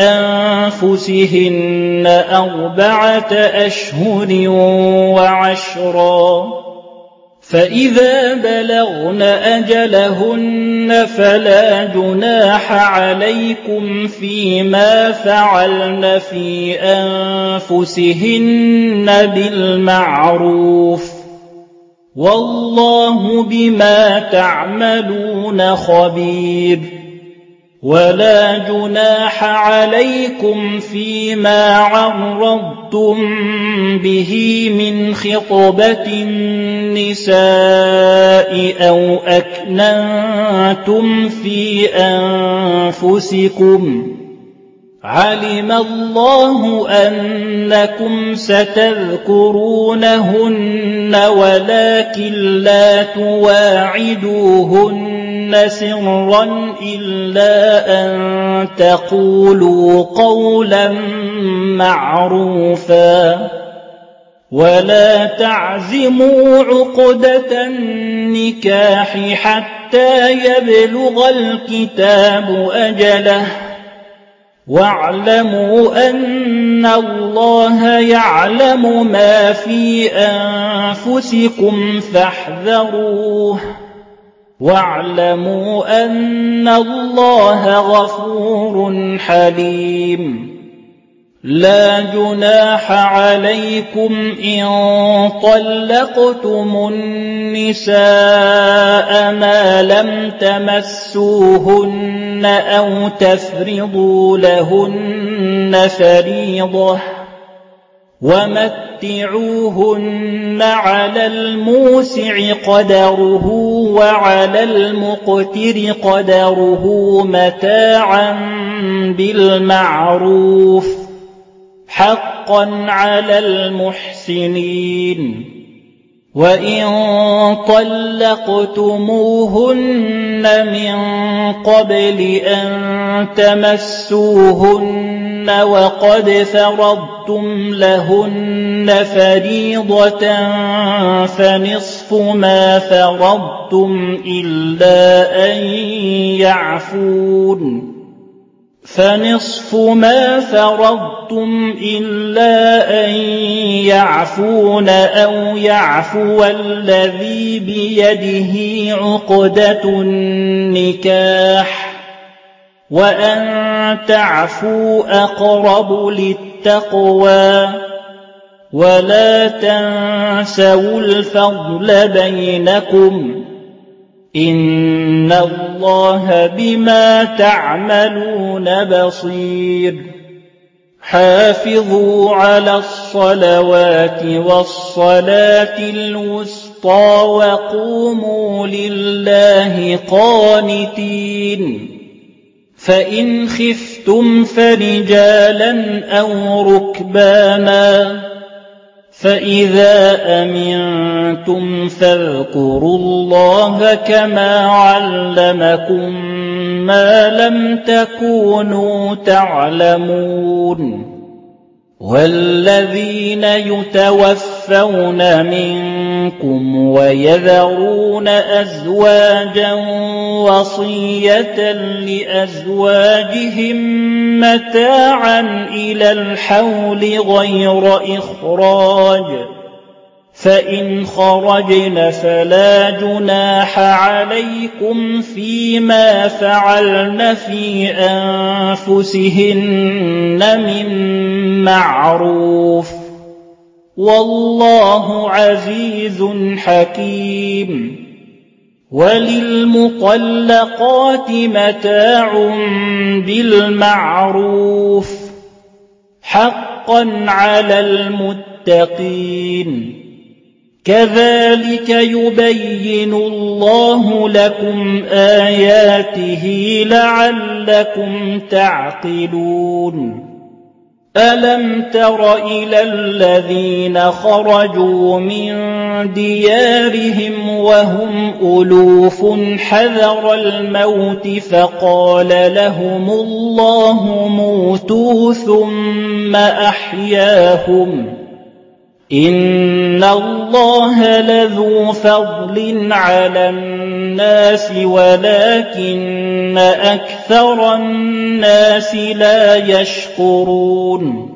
بأنفسهن أربعة أشهر وعشرا فإذا بلغن أجلهن فلا جناح عليكم فيما فعلن في أنفسهن بالمعروف والله بما تعملون خبير ولا جناح عليكم فيما عرضتم به من خطبة النساء أو أكننتم في أنفسكم علم الله أنكم ستذكرونهن ولكن لا تواعدوهن سرا إلا أن تقولوا قولا معروفا ولا تعزموا عقدة النكاح حتى يبلغ الكتاب أجله واعلموا أن الله يعلم ما في أنفسكم فاحذروه واعلموا أن الله غفور حليم لا جناح عليكم إن طلقتم النساء ما لم تمسوهن أو تفرضوا لهن فريضة ومتعوهن على الموسع قدره وعلى المقتر قدره متاعا بالمعروف حقا على المحسنين وإن طلقتموهن من قبل أن تمسوهن وقد فرضتم لهن فريضة فنصف ما فرضتم إلا أن يعفون فنصف ما فرضتم إلا أن يعفون أو يعفو الذي بيده عقدة النكاح وأن تعفوا أقرب للتقوى ولا تنسوا الفضل بينكم إن الله بما تعملون بصير حافظوا على الصلوات والصلاة الوسطى وقوموا لله قانتين فإن خفتم فرجالا أو ركبانا فإذا أمنتم فاذكروا الله كما علمكم ما لم تكونوا تعلمون والذين يتوفون منكم ويذرون أزواجا وصية لأزواجهم متاعا إلى الحول غير إخراج فإن خرجن فلا جناح عليكم فيما فعلن في أنفسهن من معروف والله عزيز حكيم وللمطلقات متاع بالمعروف حقا على المتقين كذلك يبين الله لكم آياته لعلكم تعقلون ألم تر إلى الذين خرجوا من ديارهم وهم ألوف حذر الموت فقال لهم الله موتوا ثم أحياهم إن الله لذو فضل على الناس ولكن أكثر الناس لا يشكرون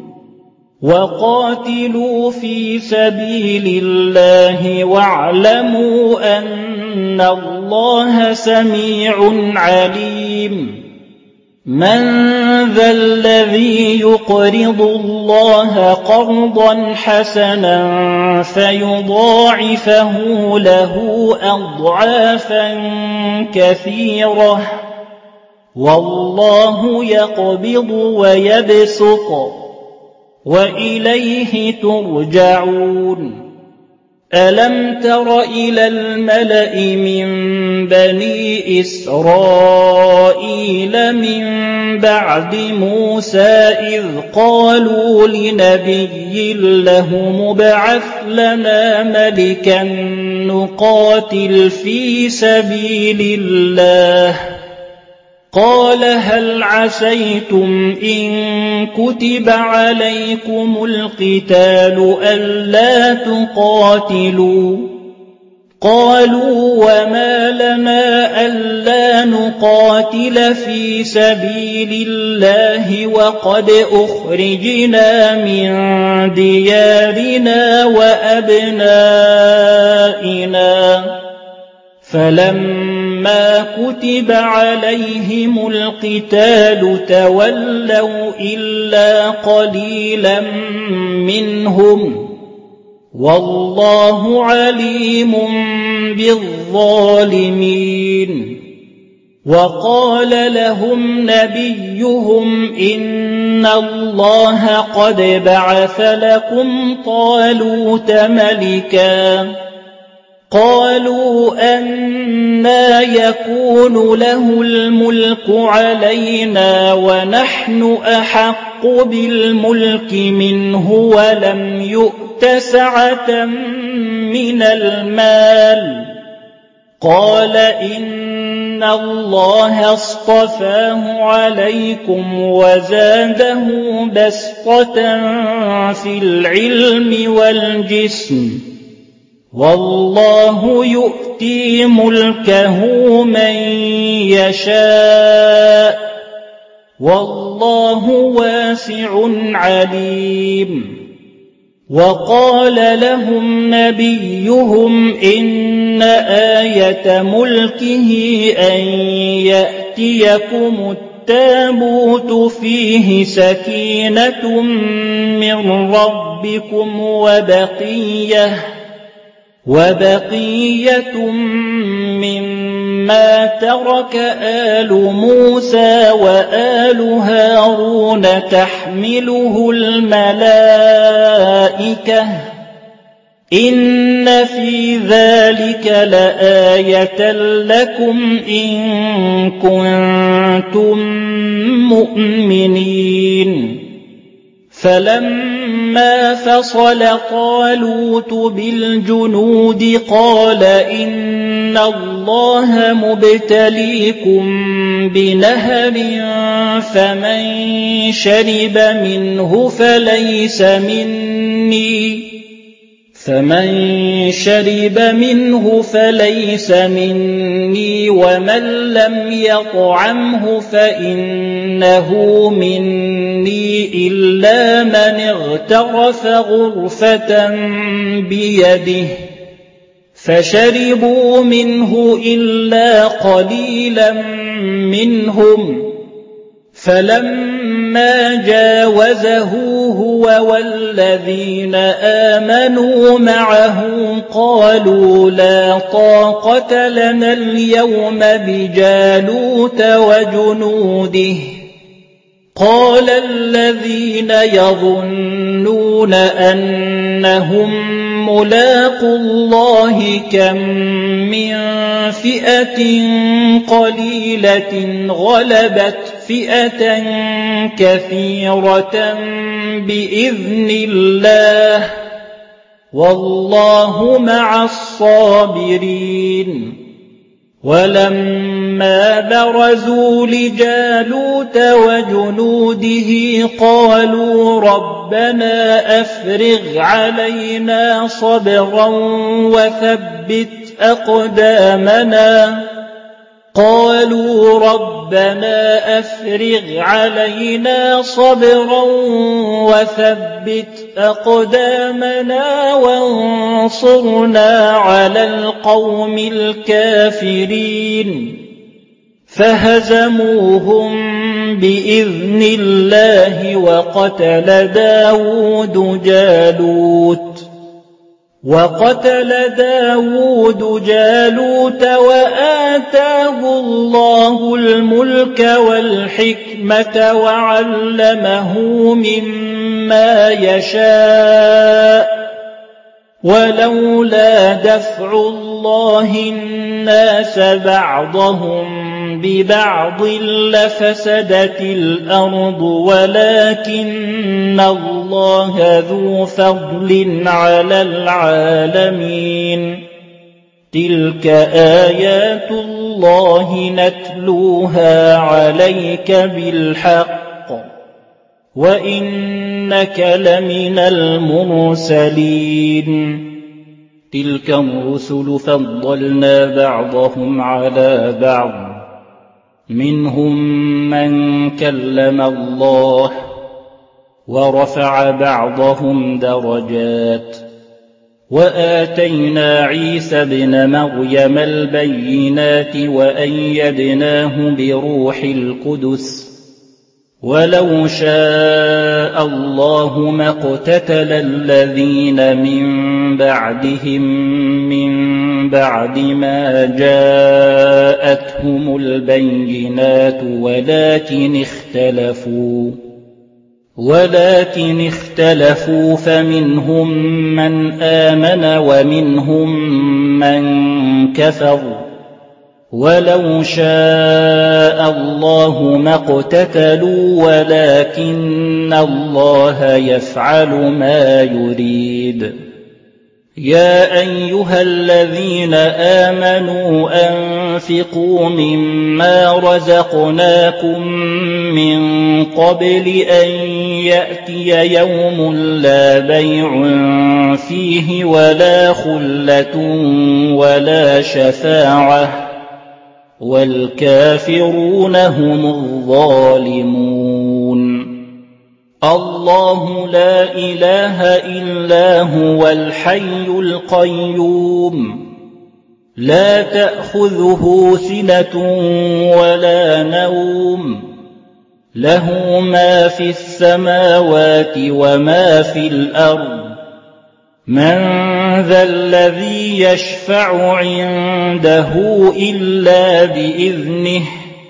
وقاتلوا في سبيل الله واعلموا أن الله سميع عليم مَنْ ذَا الَّذِي يُقْرِضُ اللَّهَ قَرْضًا حَسَنًا فَيُضَاعِفَهُ لَهُ أَضْعَافًا كَثِيرَةً وَاللَّهُ يَقْبِضُ وَيَبْسُطُ وَإِلَيْهِ تُرْجَعُونَ أَلَمْ تَرَ إِلَى الْمَلَإِ مِنْ بَنِي إِسْرَائِيلَ مِنْ بَعْدِ مُوسَى إِذْ قَالُوا لِنَبِيٍّ لَهُمُ ابْعَثْ لَنَا مَلِكًا نُقَاتِلْ فِي سَبِيلِ اللَّهِ قَالَ هَلْ عَسَيْتُمْ إِن كُتِبَ عَلَيْكُمُ الْقِتَالُ أَلَّا تُقَاتِلُوا قَالُوا وَمَا لَنَا أَلَّا نُقَاتِلَ فِي سَبِيلِ اللَّهِ وَقَدْ أُخْرِجْنَا مِنْ دِيَارِنَا وَأَبْنَائِنَا فَلَمَّا كُتِبَ عَلَيْهِمُ الْقِتَالُ تَوَلَّوْا إِلَّا قَلِيلًا مِّنْهُمْ وَاللَّهُ عَلِيمٌ بِالظَّالِمِينَ وَقَالَ لَهُمْ نَبِيُّهُمْ إِنَّ اللَّهَ قَدْ بَعَثَ لَكُمْ طَالُوتَ مَلِكًا قَالُوا أَنَّىٰ يَكُونُ لَهُ الْمُلْكُ عَلَيْنَا وَنَحْنُ أَحَقُّ بِالْمُلْكِ مِنْهُ وَلَمْ يُؤْتَ سَعَةً مِّنَ الْمَالِ قَالَ إِنَّ اللَّهَ اصْطَفَاهُ عَلَيْكُمْ وَزَادَهُ بَسْطَةً فِي الْعِلْمِ وَالْجِسْمِ وَاللَّهُ يُؤْتِي مُلْكَهُ مَن يَشَاءُ وَاللَّهُ وَاسِعٌ عَلِيمٌ وَقَالَ لَهُمْ نَبِيُّهُمْ إِنَّ آيَةَ مُلْكِهِ أَن يَأْتِيَكُمُ التَّابُوتُ فِيهِ سَكِينَةٌ مِّن رَّبِّكُمْ وَبَقِيَّةٌ وَبَقِيَّةٌ مِّمَّا تَرَكَ آلُ مُوسَىٰ وَآلُ هَارُونَ تَحْمِلُهُ الْمَلَائِكَةُ ۚ إِنَّ فِي ذَٰلِكَ لَآيَةً لَّكُمْ إِن كُنتُم مُّؤْمِنِينَ فَلَمَّا فَصَلَ طَالُوتُ بِالْجُنُودِ قَالَ إِنَّ اللَّهَ مُبْتَلِيكُم بِنَهَرٍ فَمَن شَرِبَ مِنْهُ فَلَيْسَ مِنِّي فَمَن شَرِبَ مِنْهُ فَلَيْسَ مِنِّي وَمَن لَّمْ يَطْعَمْهُ فَإِنَّهُ مِنِّي إِلَّا مَنِ اغْتَرَفَ غُرْفَةً بِيَدِهِ فَشَرِبُوا مِنْهُ إِلَّا قَلِيلًا مِّنْهُمْ فَلَمَّا جَاوَزَهُ هُوَ وَالَّذِينَ آمَنُوا مَعَهُ قَالُوا لَا طَاقَةَ لَنَا الْيَوْمَ بِجَالُوتَ وَجُنُودِهِ قَالَ الَّذِينَ يَظُنُّونَ أَنَّهُم مُّلَاقُو اللَّهِ كَم مِّن فِئَةٍ قَلِيلَةٍ غَلَبَتْ فِئَةً كَثِيرَةً بِإِذْنِ اللَّهِ ۗ وَاللَّهُ مَعَ الصَّابِرِينَ وَلَمَّا بَرَزُوا لِجَالُوتَ وَجُنُودِهِ قَالُوا رَبَّنَا أَفْرِغْ عَلَيْنَا صَبْرًا وَثَبِّتْ أَقْدَامَنَا قَالُوا رَبَّنَا أَفْرِغْ عَلَيْنَا صَبْرًا وَثَبِّتْ أَقْدَامَنَا وَانصُرْنَا عَلَى الْقَوْمِ الْكَافِرِينَ فَهَزَمُوهُم بإذن الله وقتل داود جالوت وقتل داود جالوت وآتاه الله الملك والحكمة وعلمه مما يشاء ولولا دفع الله الناس بعضهم ببعض لفسدت الأرض ولكن الله ذو فضل على العالمين تلك آيات الله نتلوها عليك بالحق وإنك لمن المرسلين تلك الرسل فضلنا بعضهم على بعض منهم من كلم الله ورفع بعضهم درجات وآتينا عيسى ابن مريم البينات وأيدناه بروح القدس ولو شاء الله ما اقتتل الذين من بعدهم من بعد ما جاءتهم البينات ولكن اختلفوا ولكن اختلفوا فمنهم من آمن ومنهم من كفر ولو شاء الله ما اقتتلوا ولكن الله يفعل ما يريد يا أيها الذين آمنوا أنفقوا مما رزقناكم من قبل أن يأتي يوم لا بيع فيه ولا خلة ولا شفاعة والكافرون هم الظالمون الله لا إله إلا هو الحي القيوم لا تأخذه سنة ولا نوم له ما في السماوات وما في الأرض من ذا الذي يشفع عنده إلا بإذنه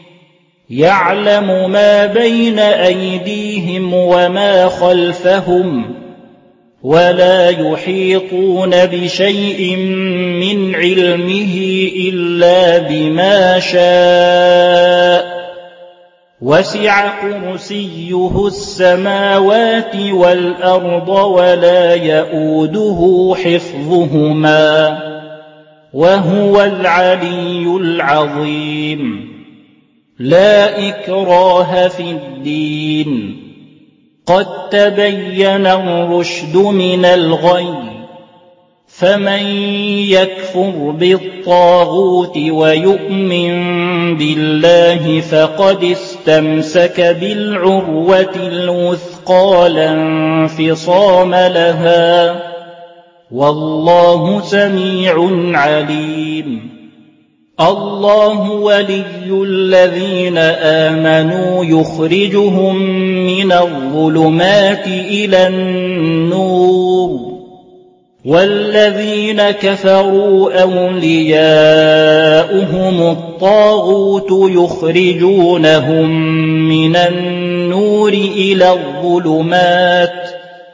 يعلم ما بين أيديهم وما خلفهم ولا يحيطون بشيء من علمه إلا بما شاء وسع كرسيه السماوات والأرض ولا يئوده حفظهما وهو العلي العظيم لا إكراه في الدين قد تبين الرشد من الغي فمن يكفر بالطاغوت ويؤمن بالله فقد استمسك بالعروة الوثقى لا انفصام لها والله سميع عليم الله ولي الذين آمنوا يخرجهم من الظلمات إلى النور والذين كفروا أولياؤهم الطاغوت يخرجونهم من النور إلى الظلمات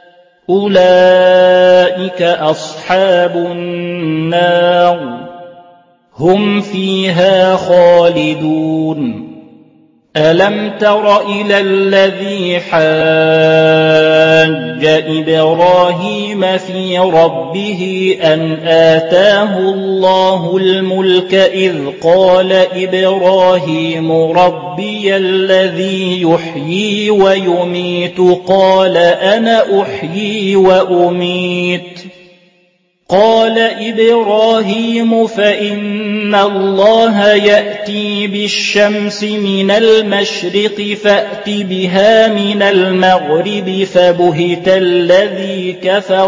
أولئك أصحاب النار هم فيها خالدون ألم تر إلى الذي حاج إبراهيم في ربه أن آتاه الله الملك إذ قال إبراهيم ربي الذي يحيي ويميت قال أنا أحيي وأميت قال إبراهيم فإن الله يأتي بالشمس من المشرق فأت بها من المغرب فبهت الذي كفر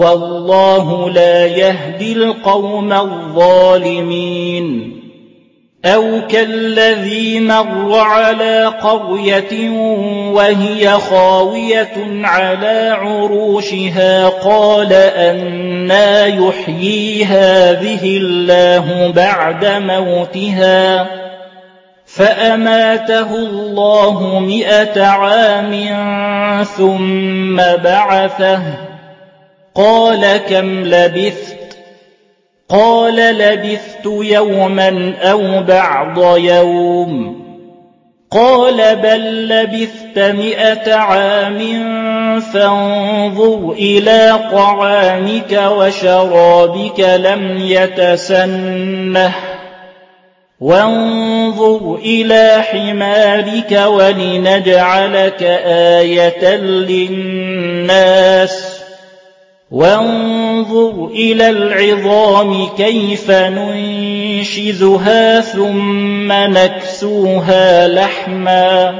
والله لا يهدي القوم الظالمين أو كالذي مر على قرية وهي خاوية على عروشها قال أنى يحيي هذه الله بعد موتها فأماته الله مئة عام ثم بعثه قال كم لبثت قال لبثت يوما أو بعض يوم قال بل لبثت مئة عام فانظر إلى طعامك وشرابك لم يتسنه وانظر إلى حمارك ولنجعلك آية للناس وانظر إلى العظام كيف ننشزها ثم نكسوها لحما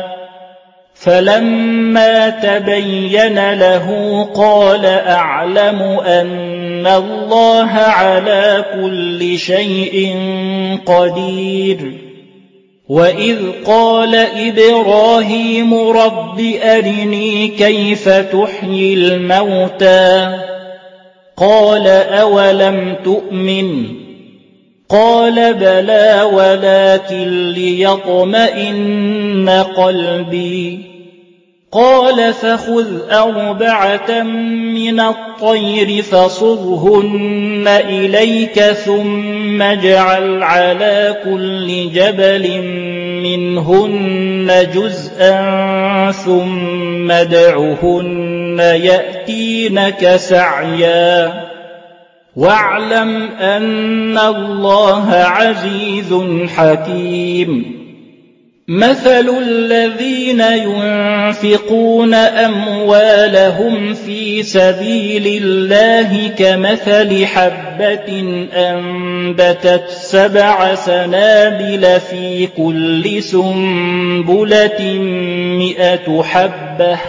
فلما تبين له قال أعلم أن الله على كل شيء قدير وإذ قال إبراهيم رب أرني كيف تحيي الموتى قال أولم تؤمن قال بلى ولكن ليطمئن قلبي قال فخذ أربعة من الطير فصرهن إليك ثم اجعل على كل جبل منهن جزءا ثم ادعهن يأتينك سعيا واعلم أن الله عزيز حكيم مثل الذين ينفقون أموالهم في سبيل الله كمثل حبة أنبتت سبع سنابل في كل سنبلة مئة حبة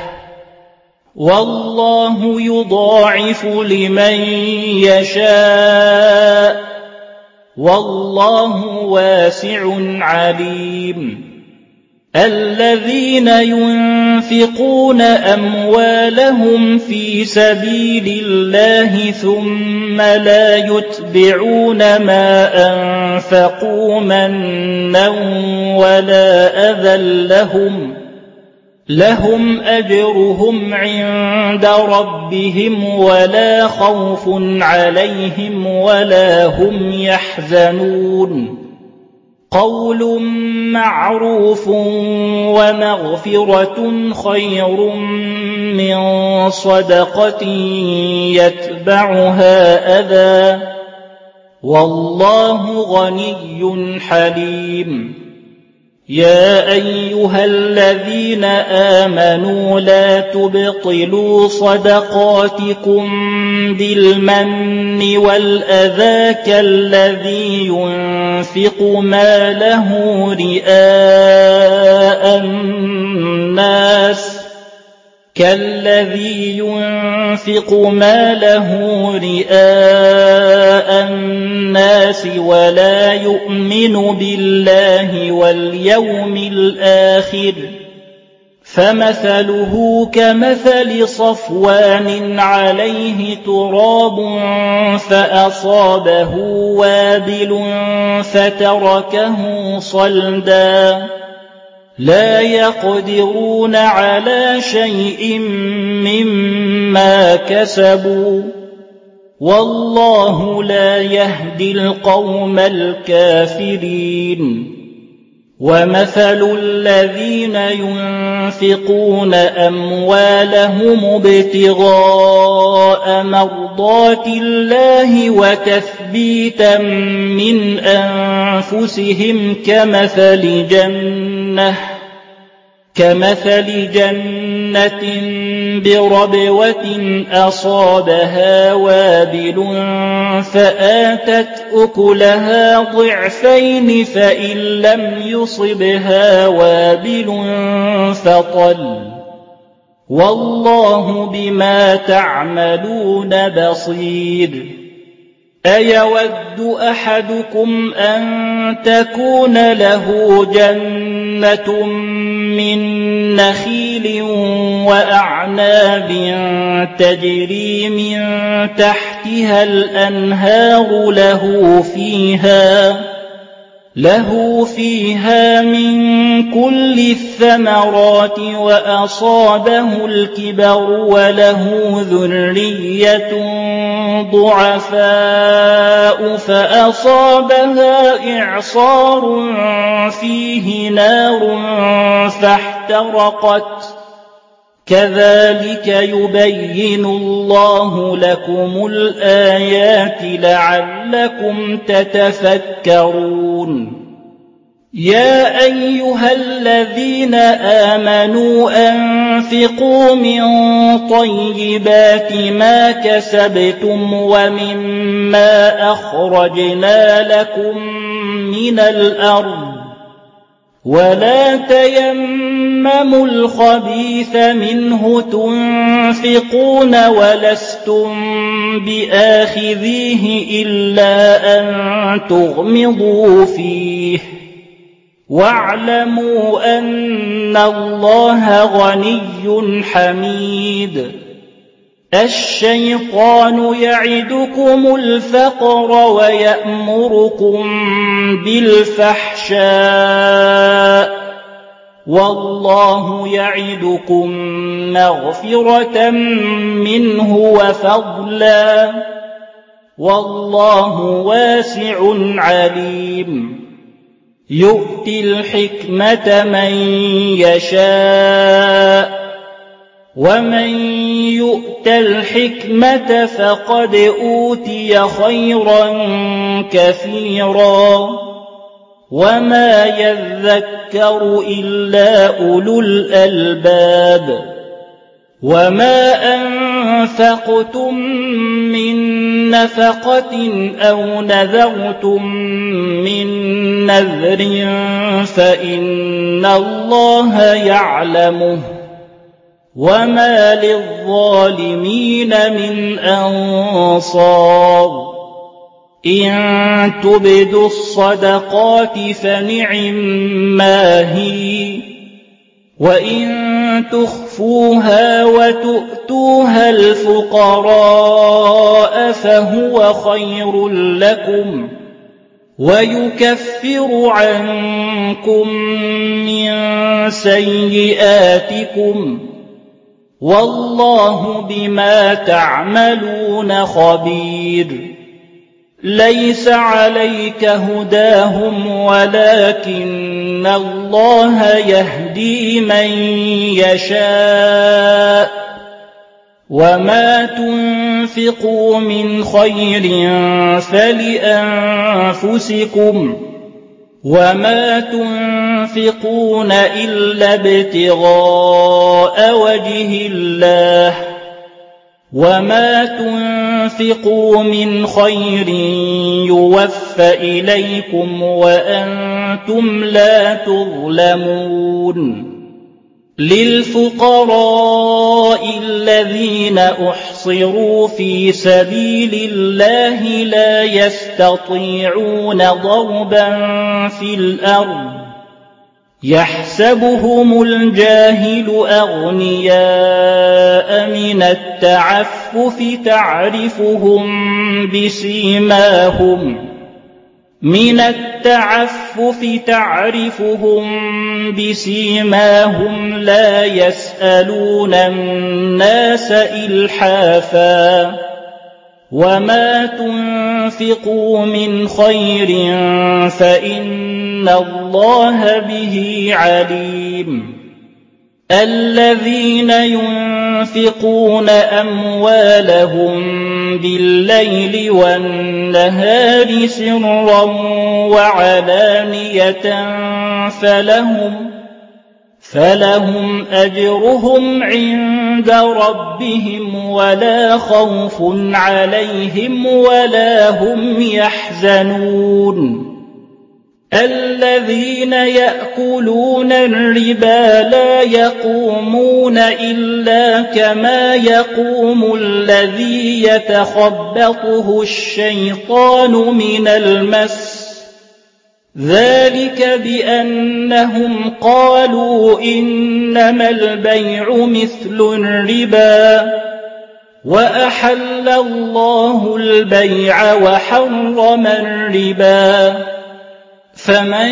والله يضاعف لمن يشاء والله واسع عليم الذين ينفقون أموالهم في سبيل الله ثم لا يتبعون ما أنفقوا منا ولا أذى لهم لهم أجرهم عند ربهم ولا خوف عليهم ولا هم يحزنون قول معروف ومغفرة خير من صدقة يتبعها أذى والله غني حليم يا أيها الذين آمنوا لا تبطلوا صدقاتكم بالمن والأذى كالذي ينفق ماله رئاء الناس كالذي ينفق ماله رئاء الناس ولا يؤمن بالله واليوم الآخر فمثله كمثل صفوان عليه تراب فأصابه وابل فتركه صلدا لا يقدرون على شيء مما كسبوا والله لا يهدي القوم الكافرين ومثل الذين ينفقون أموالهم ابتغاء مرضات الله وتثبيتا من أنفسهم كمثل جنة كمثل جنة بربوة أصابها وابل فآتت أكلها ضعفين فإن لم يصبها وابل فطل والله بما تعملون بصير أيود أحدكم أن تكون له جنة من نخيل وأعناب تجري من تحتها الأنهار له فيها له فيها من كل الثمرات وأصابه الكبر وله ذرية ضعفاء فأصابها إعصار فيه نار فاحترقت كذلك يبين الله لكم الآيات لعلكم تتفكرون يا أيها الذين آمنوا أنفقوا من طيبات ما كسبتم ومما أخرجنا لكم من الأرض ولا تيمموا الخبيث منه تنفقون ولستم بآخذيه إلا أن تغمضوا فيه واعلموا أن الله غني حميد الشيطان يعدكم الفقر ويأمركم بالفحشاء والله يعدكم مغفرة منه وفضلا والله واسع عليم يؤتي الحكمة من يشاء ومن يؤت الحكمة فقد أوتي خيرا كثيرا وما يذكر إلا أولو الألباب وما أنفقتم من نفقة أو نذرتم من نذر فإن الله يعلمه وما للظالمين من أنصار إن تبدوا الصدقات فنعما هي وإن تخفوها وتؤتوها الفقراء فهو خير لكم ويكفر عنكم من سيئاتكم والله بما تعملون خبير ليس عليك هداهم ولكن الله يهدي من يشاء وما تنفقوا من خير فلأنفسكم وما تنفقون إلا ابتغاء وجه الله وما تنفقوا من خير يوفى إليكم وأنتم لا تظلمون للفقراء الذين أحصروا في سبيل الله لا يستطيعون ضربا في الأرض يحسبهم الجاهل أغنياء من التعفف تعرفهم بسيماهم من التعفف تعرفهم بسيماهم لا يسألون الناس إلحافا وما تنفقوا من خير فإن الله به عليم الذين ينفقون أموالهم بالليل والنهار سرا وعلانية فلهم فلهم أجرهم عند ربهم ولا خوف عليهم ولا هم يحزنون الذين يأكلون الربا لا يقومون إلا كما يقوم الذي يتخبطه الشيطان من المس ذلك بأنهم قالوا إنما البيع مثل الربا وأحل الله البيع وحرم الربا فمن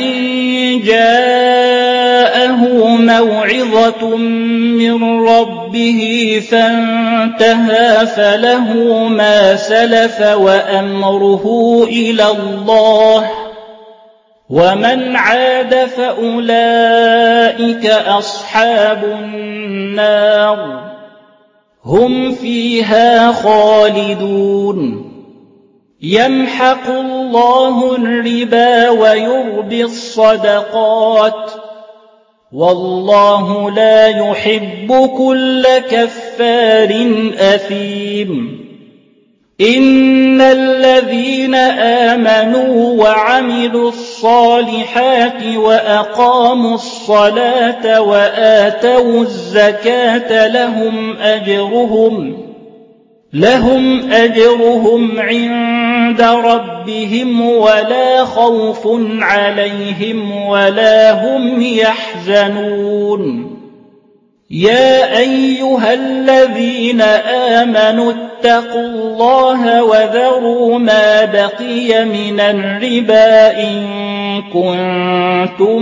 جاءه موعظة من ربه فانتهى فله ما سلف وأمره إلى الله ومن عاد فأولئك أصحاب النار هم فيها خالدون يمحق الله الربا ويربي الصدقات والله لا يحب كل كفار أثيم إن الذين آمنوا وعملوا الصالحات وأقاموا الصلاة وآتوا الزكاة لهم أجرهم لهم أجرهم عند ربهم ولا خوف عليهم ولا هم يحزنون يا أيها الذين آمنوا اتقوا الله وذروا ما بقي من الربا إن كنتم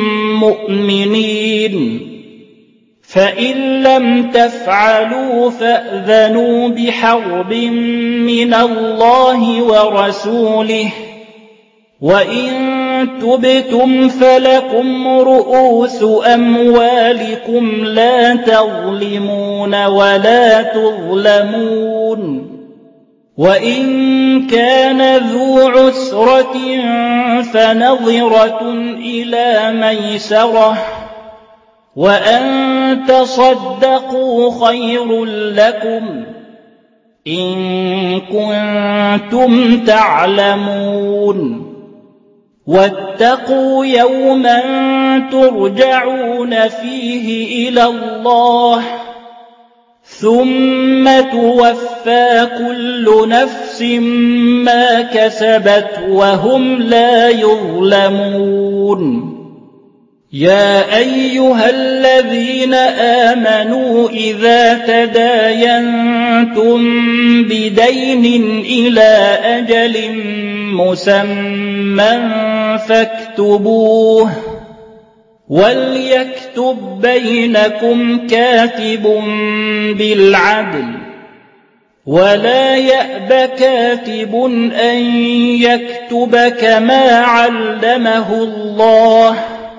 مؤمنين فإن لم تفعلوا فأذنوا بحرب من الله ورسوله وإن تبتم فلكم رؤوس أموالكم لا تظلمون ولا تظلمون وإن كان ذو عسرة فنظرة إلى ميسرة وأن تصدقوا خير لكم إن كنتم تعلمون واتقوا يوما ترجعون فيه إلى الله ثم توفى كل نفس ما كسبت وهم لا يظلمون يا أيها الذين آمنوا إذا تداينتم بدين إلى أجل مسمى فاكتبوه وليكتب بينكم كاتب بالعدل ولا يأب كاتب أن يكتب كما علمه الله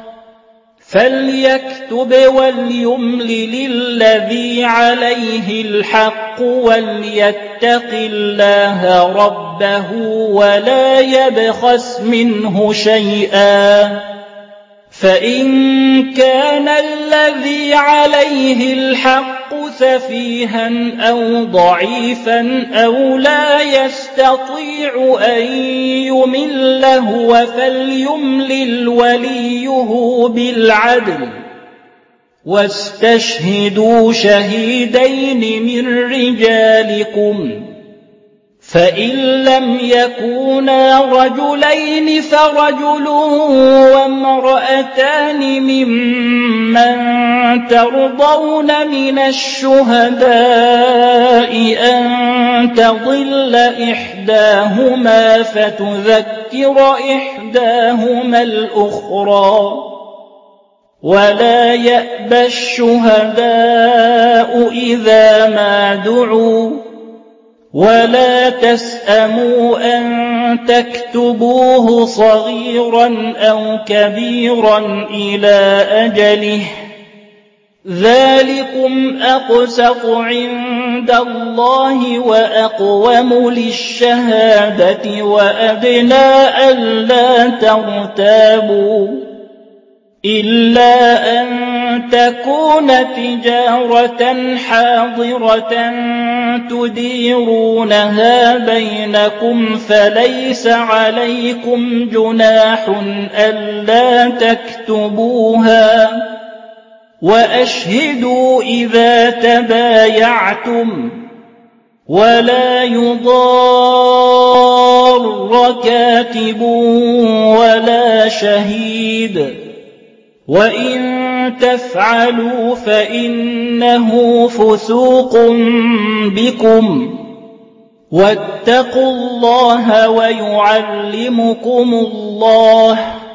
فليكتب وليملل الذي عليه الحق وليتق الله ربه ولا يبخس منه شيئا فإن كان الذي عليه الحق سفيها أو ضعيفا أو لا يستطيع أن يمل هو فليملل وليه بالعدل واستشهدوا شهيدين من رجالكم فإن لم يكونا رجلين فرجل وامرأتان ممن ترضون من الشهداء أن تضل إحداهما فتذكر إحداهما الأخرى ولا يأبى الشهداء إذا ما دعوا ولا تسأموا أن تكتبوه صغيرا أو كبيرا إلى أجله ذلكم أقسط عند الله وأقوم للشهادة وأدنى ألا ترتابوا إلا أن تكون تجارة حاضرة تديرونها بينكم فليس عليكم جناح ألا تكتبوها وأشهدوا إذا تبايعتم ولا يضار كاتب ولا شهيد وإن تفعلوا فإنه فسوق بكم واتقوا الله ويعلمكم الله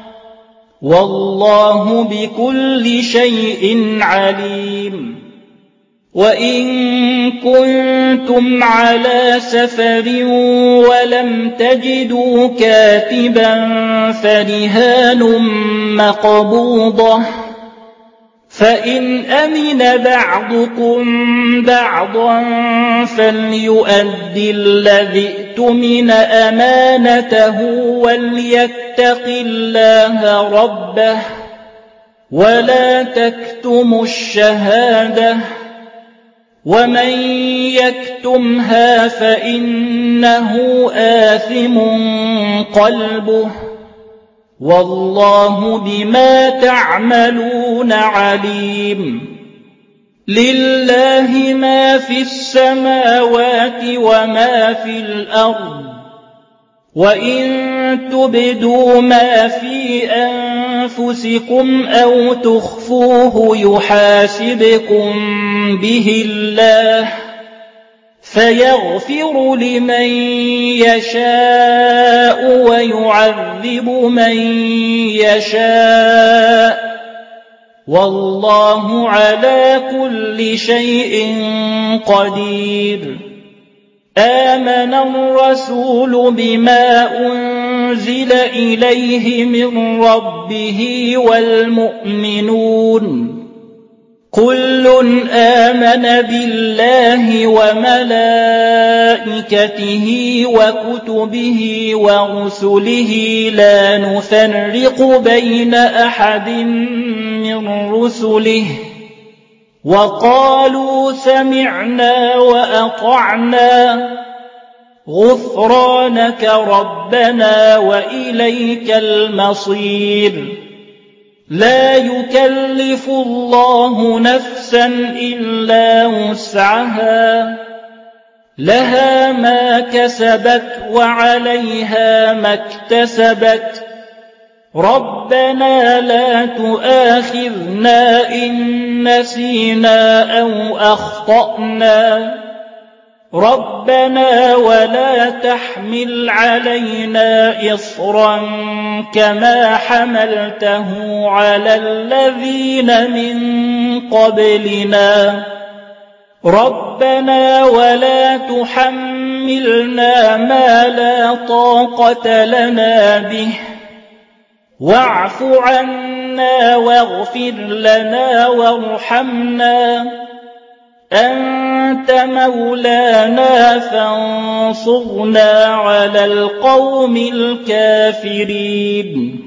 والله بكل شيء عليم. وإن كنتم على سفر ولم تجدوا كاتبا فرهان مقبوضة فإن أمن بعضكم بعضا فليؤدي الذي اؤتمن أمانته وليتق الله ربه ولا تكتموا الشهادة ومن يكتمها فإنه آثم قلبه والله بما تعملون عليم. لله ما في السماوات وما في الأرض وإن تبدوا ما في أنفسكم أو تخفوه يحاسبكم به الله فيغفر لمن يشاء ويعذب من يشاء والله على كل شيء قدير. آمن الرسول بما أنزل إليه من ربه والمؤمنون كل آمن بالله وملائكته وكتبه ورسله لا نفرق بين أحد من رسله وقالوا سمعنا وأطعنا غفرانك ربنا وإليك المصير. لا يكلف الله نفسا إلا وسعها لها ما كسبت وعليها ما اكتسبت ربنا لا تؤاخذنا إن نسينا أو أخطأنا ربنا ولا تحمل علينا إصرا كما حملته على الذين من قبلنا ربنا ولا تحملنا ما لا طاقة لنا به واعف عنا واغفر لنا وارحمنا أنت مولانا فانصرنا على القوم الكافرين.